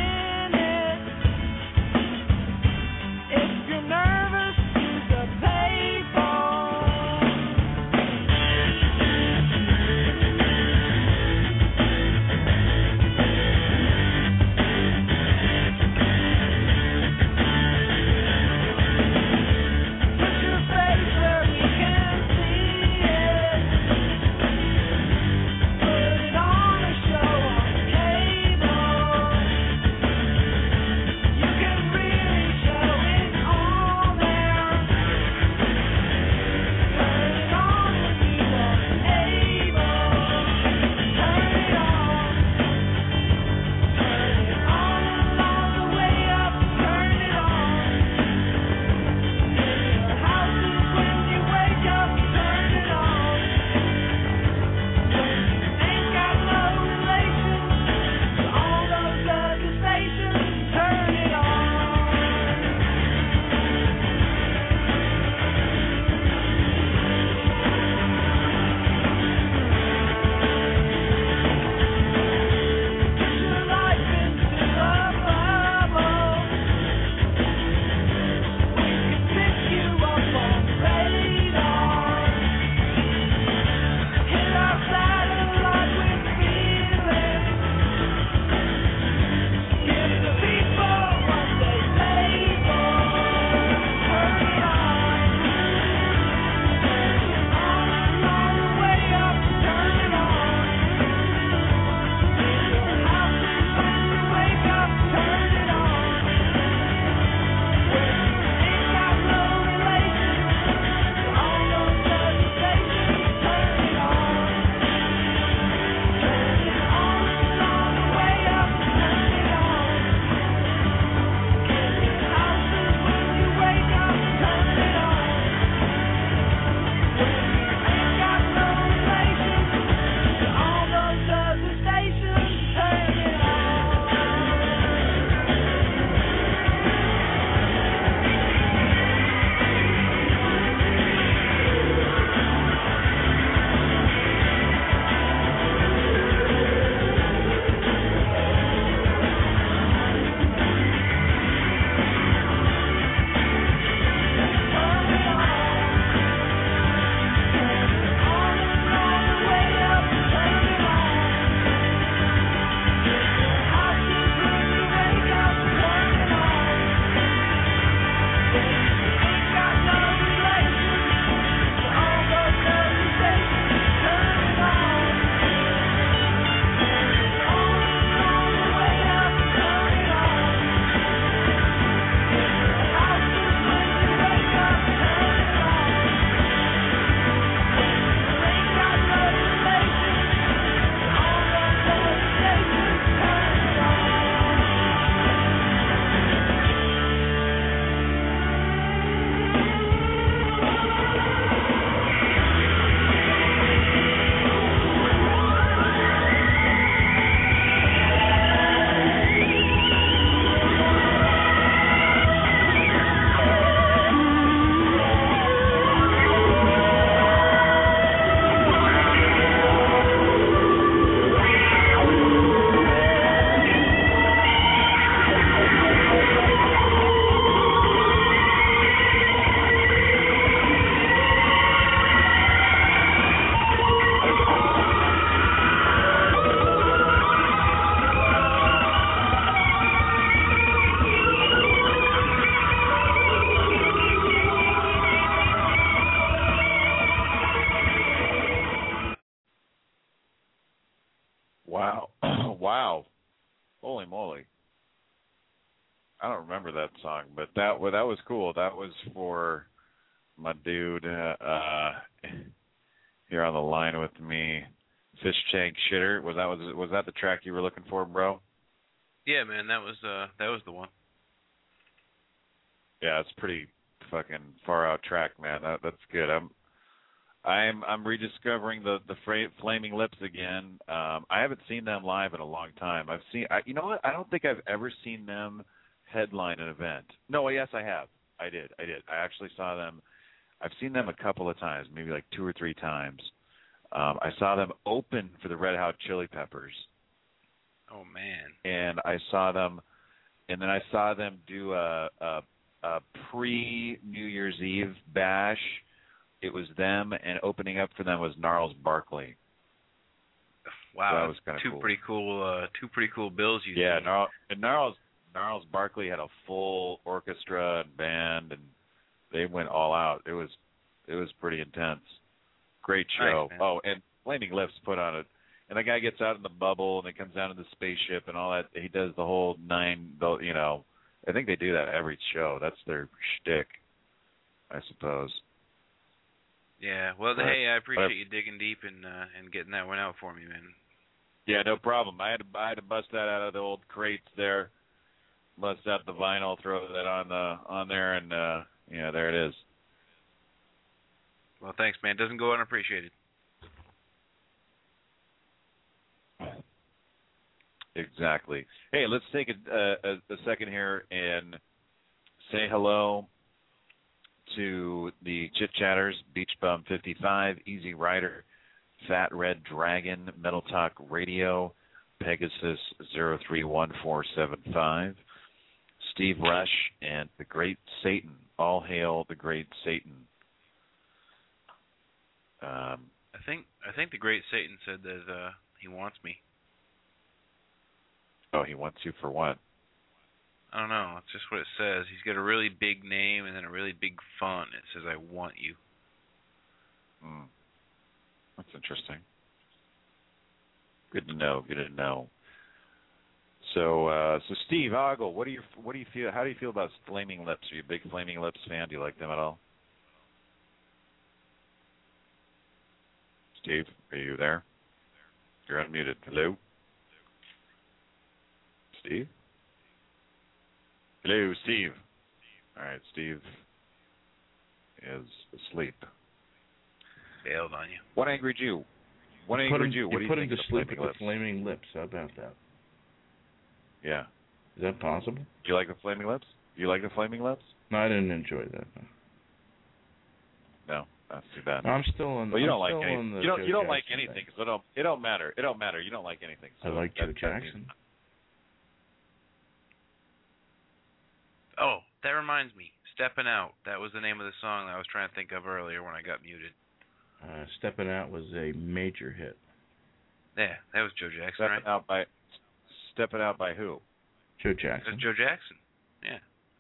Wow. Wow. Holy moly. I don't remember that song, but that was cool. That was for my dude here on the line with me, Fish Tank Shitter. Was that the track you were looking for, bro? Yeah, man, that was the one. Yeah, it's pretty fucking far out track, man. That's good. I'm rediscovering the Flaming Lips again. I haven't seen them live in a long time. You know what? I don't think I've ever seen them headline an event. No, yes, I have. I did. I actually saw them. I've seen them a couple of times, maybe like 2 or 3 times. I saw them open for the Red Hot Chili Peppers. Oh man! And I saw them, and then I saw them do a pre-New Year's Eve bash. It was them, and opening up for them was Gnarls Barkley. Wow, so that was kind of cool. Two pretty cool bills you. Yeah, Gnarls Barkley had a full orchestra and band, and they went all out. It was pretty intense. Great show. Nice, oh, and Flaming Lips put on it. And the guy gets out in the bubble and then comes down in the spaceship and all that. He does the whole 9, you know. I think they do that every show. That's their shtick, I suppose. Yeah. Well, hey, I appreciate you digging deep and getting that one out for me, man. Yeah, no problem. I had to bust that out of the old crates there. Bust out the vinyl, throw that on there, and yeah, there it is. Well, thanks, man. Doesn't go unappreciated. Exactly. Hey, let's take a second here and say hello to the Chit Chatters, Beach Bum 55, Easy Rider, Fat Red Dragon, Metal Talk Radio, Pegasus 031475, Steve Rush, and the Great Satan. All hail the Great Satan. I think the Great Satan said that he wants me. Oh, he wants you for what? I don't know. It's just what it says. He's got a really big name and then a really big font. It says, "I want you." That's interesting. Good to know. Good to know. So, Steve Ogle, what do you feel? How do you feel about Flaming Lips? Are you a big Flaming Lips fan? Do you like them at all? Steve, are you there? You're unmuted. Hello? Steve? Hello, Steve. All right, Steve is asleep. Bailed on you. One Angry Jew. One Angry Jew. What do you put think him to of sleep Flaming with Lips? the Flaming Lips. How about that? Yeah. Is that possible? Do you like the Flaming Lips? Do you like the Flaming Lips? No, I didn't enjoy that. No, that's too bad. No, I'm still on. Well, you don't I'm like still anything. on the You don't Joe like Jackson anything. thing. So it don't matter. It don't matter. You don't like anything. So I like Joe Jackson. Oh, that reminds me. Steppin' Out. That was the name of the song that I was trying to think of earlier when I got muted. Steppin' Out was a major hit. Yeah, that was Joe Jackson, right? Steppin' Out by who? Joe That Jackson. was Joe Jackson. Yeah.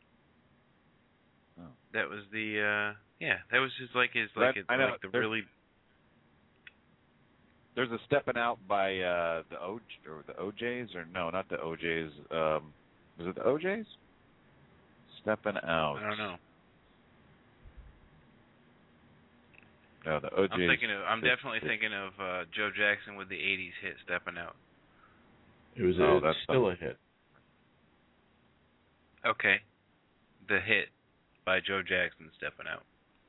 Oh. That was the that was his really. There's a Steppin' Out by the OJs, or no, not the OJs. Was it the OJs? Steppin' Out. I don't know. No, the OJs. I'm definitely thinking of Joe Jackson with the '80s hit "Steppin' Out." It was that's still a hit. Okay, the hit by Joe Jackson, "Steppin' Out."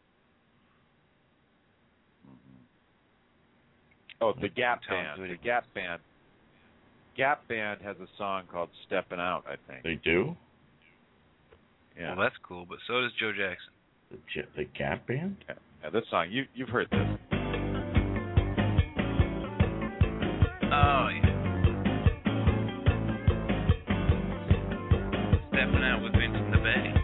Oh, the Gap Band. The Gap Band. Gap Band has a song called "Steppin' Out," I think. They do? Yeah. Well, that's cool, but so does Joe Jackson. The Gap Band? Yeah, this song, you've heard this. Oh, yeah. Steppin' Out with Vincent the Bay.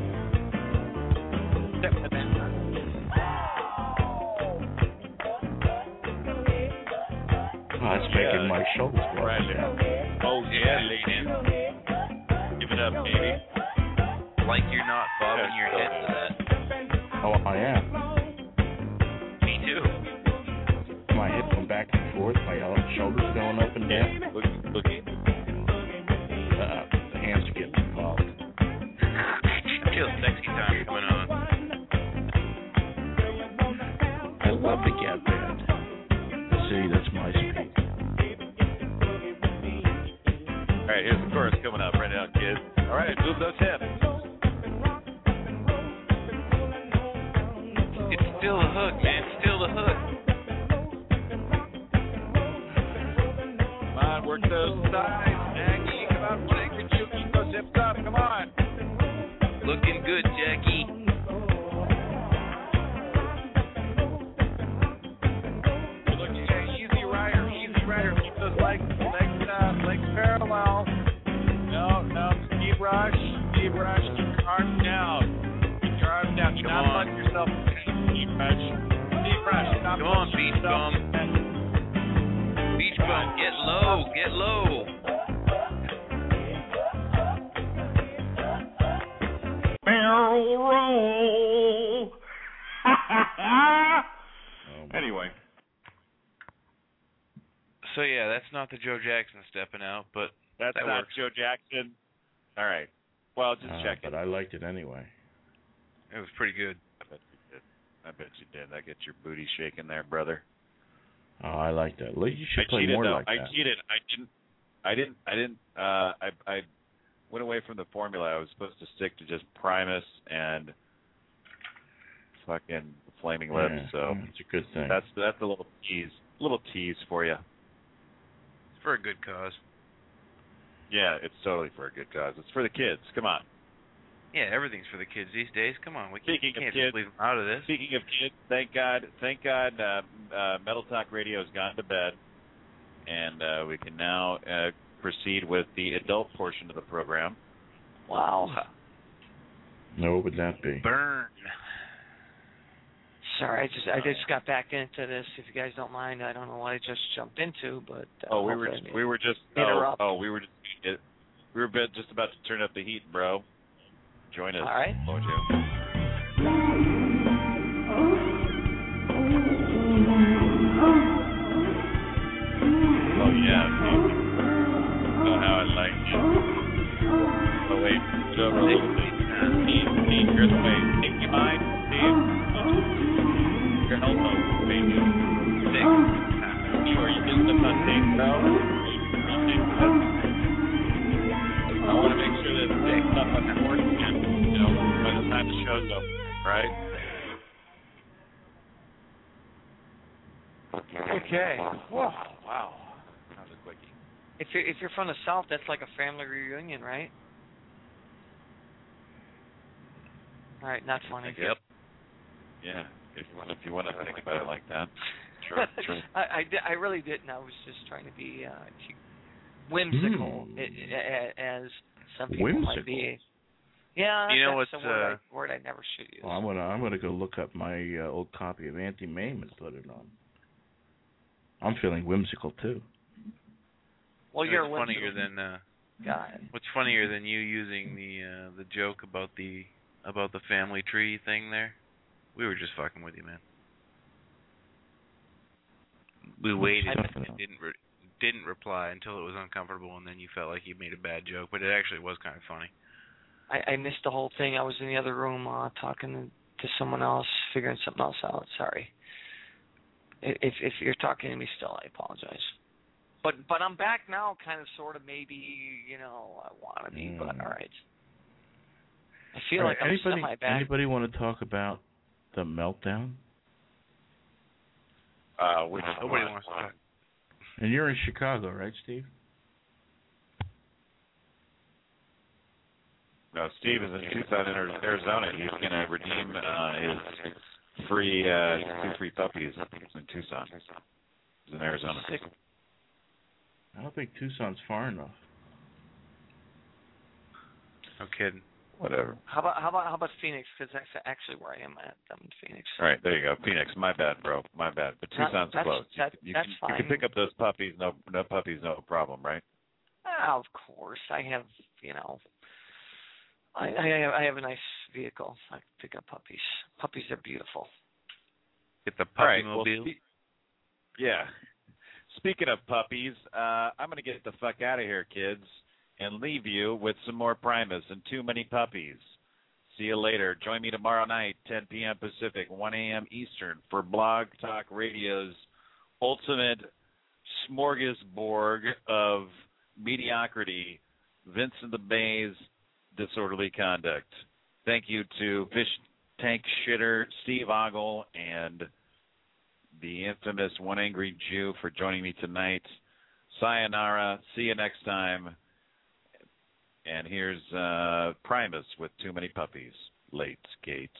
Oh, it's making my shoulders go up. Oh, yeah, lady. Give it up, baby. Like you're not bobbing your head to that. Oh, I am. Me too. My hips going back and forth. My Shoulders going up and down. Boogie. The hands are getting involved. I feel sexy time coming on. I love the Gap Band. See, that's my speed. All right, here's the chorus coming up right now, kids. All right, move those hips. It's still the hook, man. It's still the hook. Come on, work those thighs, Jackie. Come on, could you keep those hips up? Come on. Looking good, Jackie. Easy rider. Keep those legs parallel. No, deep rush. Keep your arms down. Do not punch yourself. Deep rush. Come on, beach bum. Beach bum, get low. Barrel roll. Anyway. So yeah, that's not the Joe Jackson stepping out, but That's that not works. Joe Jackson. All right. Well, just check it. But I liked it anyway. It was pretty good. I bet you did. That gets your booty shaking there, brother. Oh, I like that. You should play cheated, more though. like that. I cheated. I went away from the formula. I was supposed to stick to just Primus and fucking Flaming Lips. Yeah, so it's a good thing. that's a little tease for you. It's for a good cause. Yeah, it's totally for a good cause. It's for the kids. Come on. Yeah, everything's for the kids these days. Come on, we Speaking can't of just kids, leave them out of this. Speaking of kids, thank God, Metal Talk Radio has gone to bed, and we can now proceed with the adult portion of the program. Wow. No, what would that be? Burn. Sorry, I just got back into this. If you guys don't mind, I don't know what I just jumped into, but we were just about to turn up the heat, bro. Join us. All right. Oh yeah. Oh, how I like you. Oh wait, go over a little bit. Steve, you're in the way. Take your mind, Steve. Your elbow, baby. Sure, you get the thing, bro. I want to make sure that it's up on the horse again, by the time the show's over, right? Okay. Whoa. Wow. That was a quickie. If you're from the South, that's like a family reunion, right? All right, not funny. Yep. Yeah. If you want to think about it like that. Sure. I really didn't. I was just trying to be whimsical, as some people might be. Yeah, you know that's what's a word I never should use. Well, I'm gonna go look up my old copy of Anti-Mame and put it on. I'm feeling whimsical too. Well, you're funnier than what's funnier than you using the joke about the family tree thing there? We were just fucking with you, man. We waited and didn't reply until it was uncomfortable, and then you felt like you made a bad joke, but it actually was kind of funny. I missed the whole thing. I was in the other room talking to someone else, figuring something else out. Sorry. If you're talking to me still, I apologize. But I'm back now, kind of, sort of, maybe, I want to be, but all right. I feel like I'm semi-back. Anybody want to talk about the meltdown? Nobody wants to talk. And you're in Chicago, right, Steve? No, Steve is in Tucson, Arizona. He's going to redeem his free 2 free puppies in Tucson. He's in Arizona. I don't think Tucson's far enough. No kidding. Whatever. How about Phoenix? Because that's actually where I am at. I'm in Phoenix. All right, there you go. Phoenix. My bad, bro. My bad. But Tucson's close. That's fine. You can pick up those puppies. No puppies, no problem, right? Of course. I have, I have a nice vehicle. I can pick up puppies. Puppies are beautiful. Get the puppy mobile. Yeah. speaking of puppies, I'm going to get the fuck out of here, kids, and leave you with some more Primus and Too Many Puppies. See you later. Join me tomorrow night, 10 p.m. Pacific, 1 a.m. Eastern, for Blog Talk Radio's ultimate smorgasbord of mediocrity, Vincent the Bay's Disorderly Conduct. Thank you to Fish Tank Shitter, Steve Ogle, and the infamous One Angry Jew for joining me tonight. Sayonara. See you next time. And here's Primus with Too Many Puppies. Late Gates.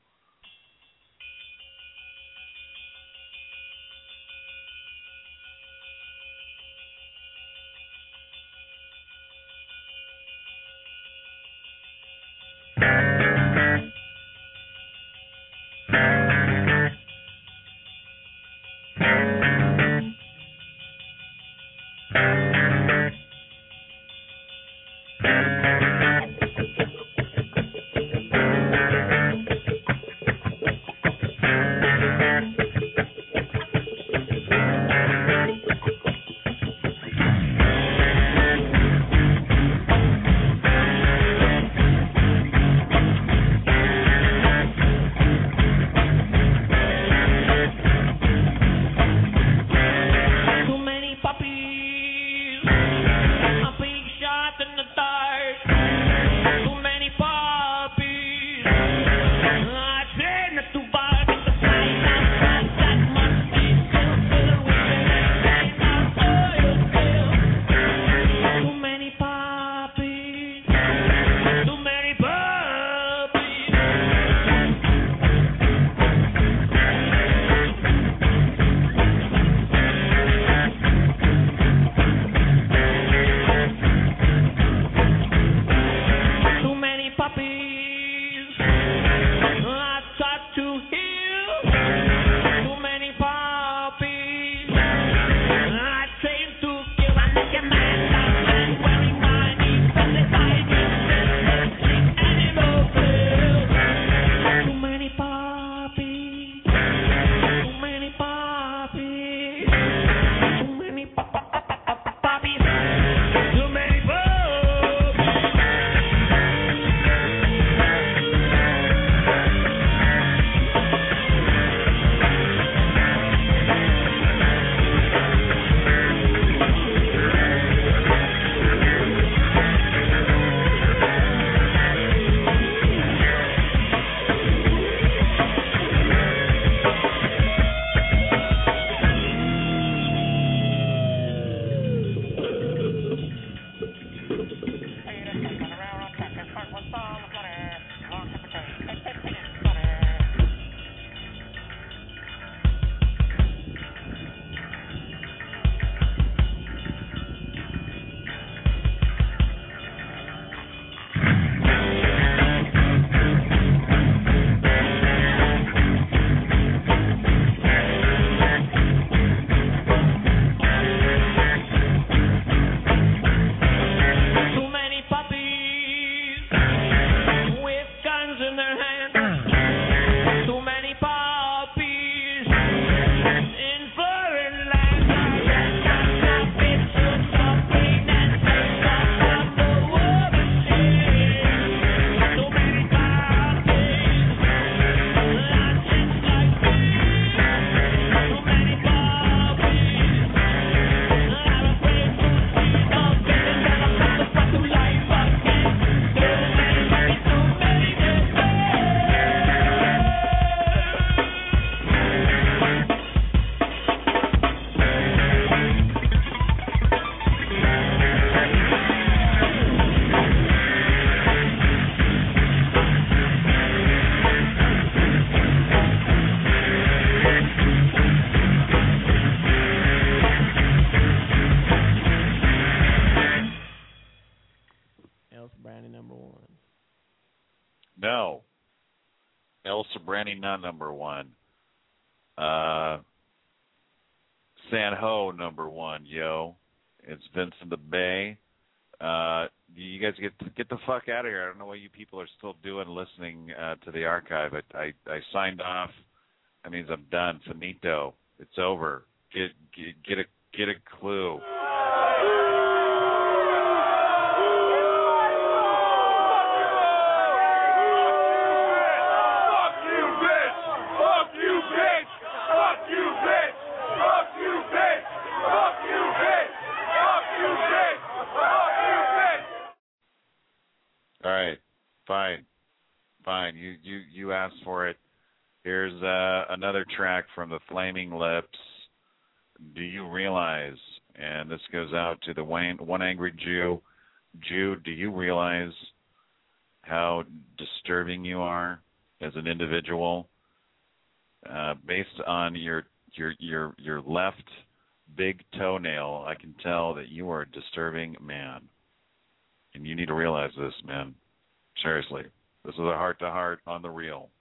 No. El Sobrani, not number one. San Ho, number one, yo. It's Vincent the Bay. You guys get the fuck out of here. I don't know what you people are still doing listening to the archive. I signed off. That means I'm done. Finito. It's over. Get get a clue. All right, fine. You asked for it. Here's another track from the Flaming Lips. Do you realize? And this goes out to the One Angry Jew. Jew, do you realize how disturbing you are as an individual? Based on your left big toenail, I can tell that you are a disturbing man. And you need to realize this, man. Seriously. This is a heart-to-heart on the real.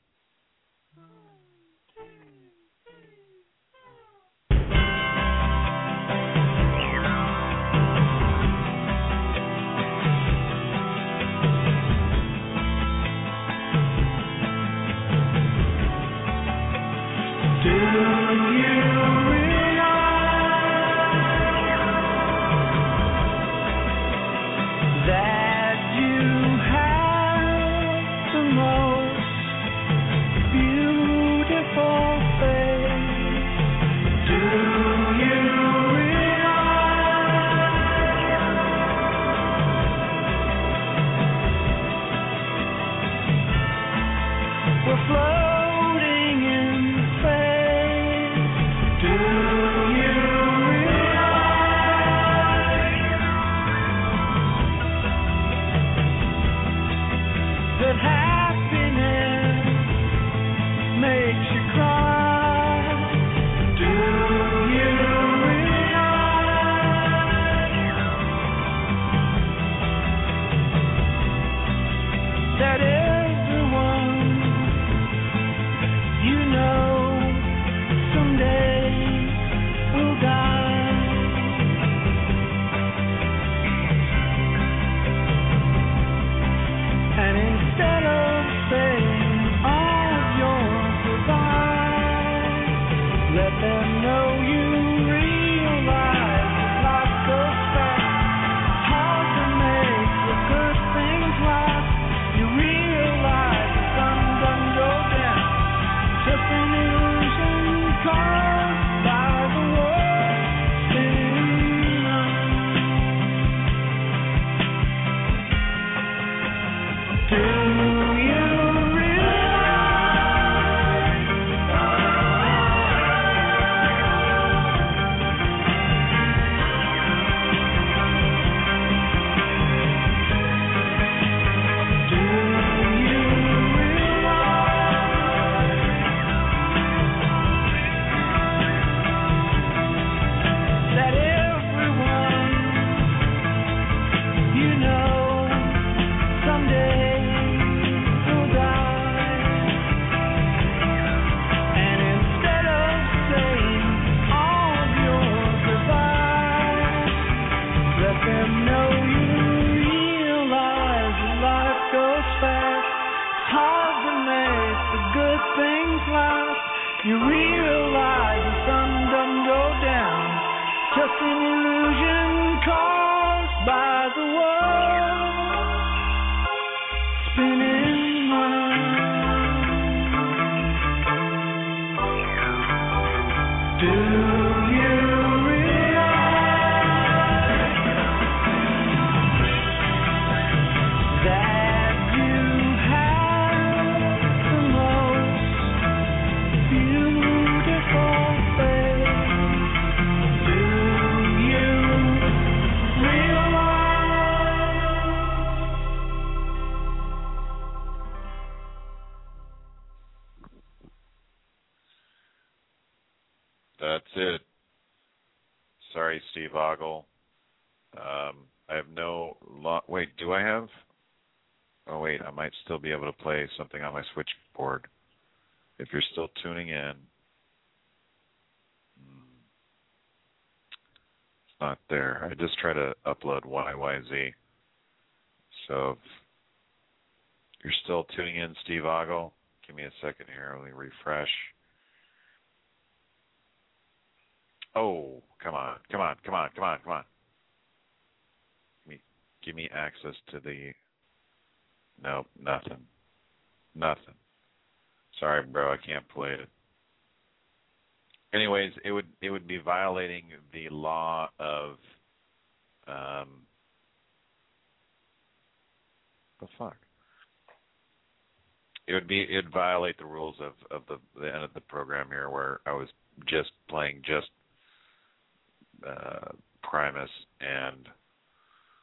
That's it. Sorry, Steve Ogle. I have no wait, do I have? Oh, wait, I might still be able to play something on my switchboard. If you're still tuning in. It's not there. I just try to upload YYZ. So if you're still tuning in, Steve Ogle, give me a second here. Let me refresh. Oh, come on. Give me access to the. Nope, nothing. Sorry, bro, I can't play it. Anyways, it would be violating the law of. The fuck. It'd violate the rules of the end of the program here, where I was just playing Primus and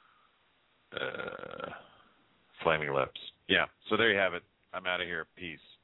Flaming Lips. Yeah, so there you have it. I'm out of here. Peace.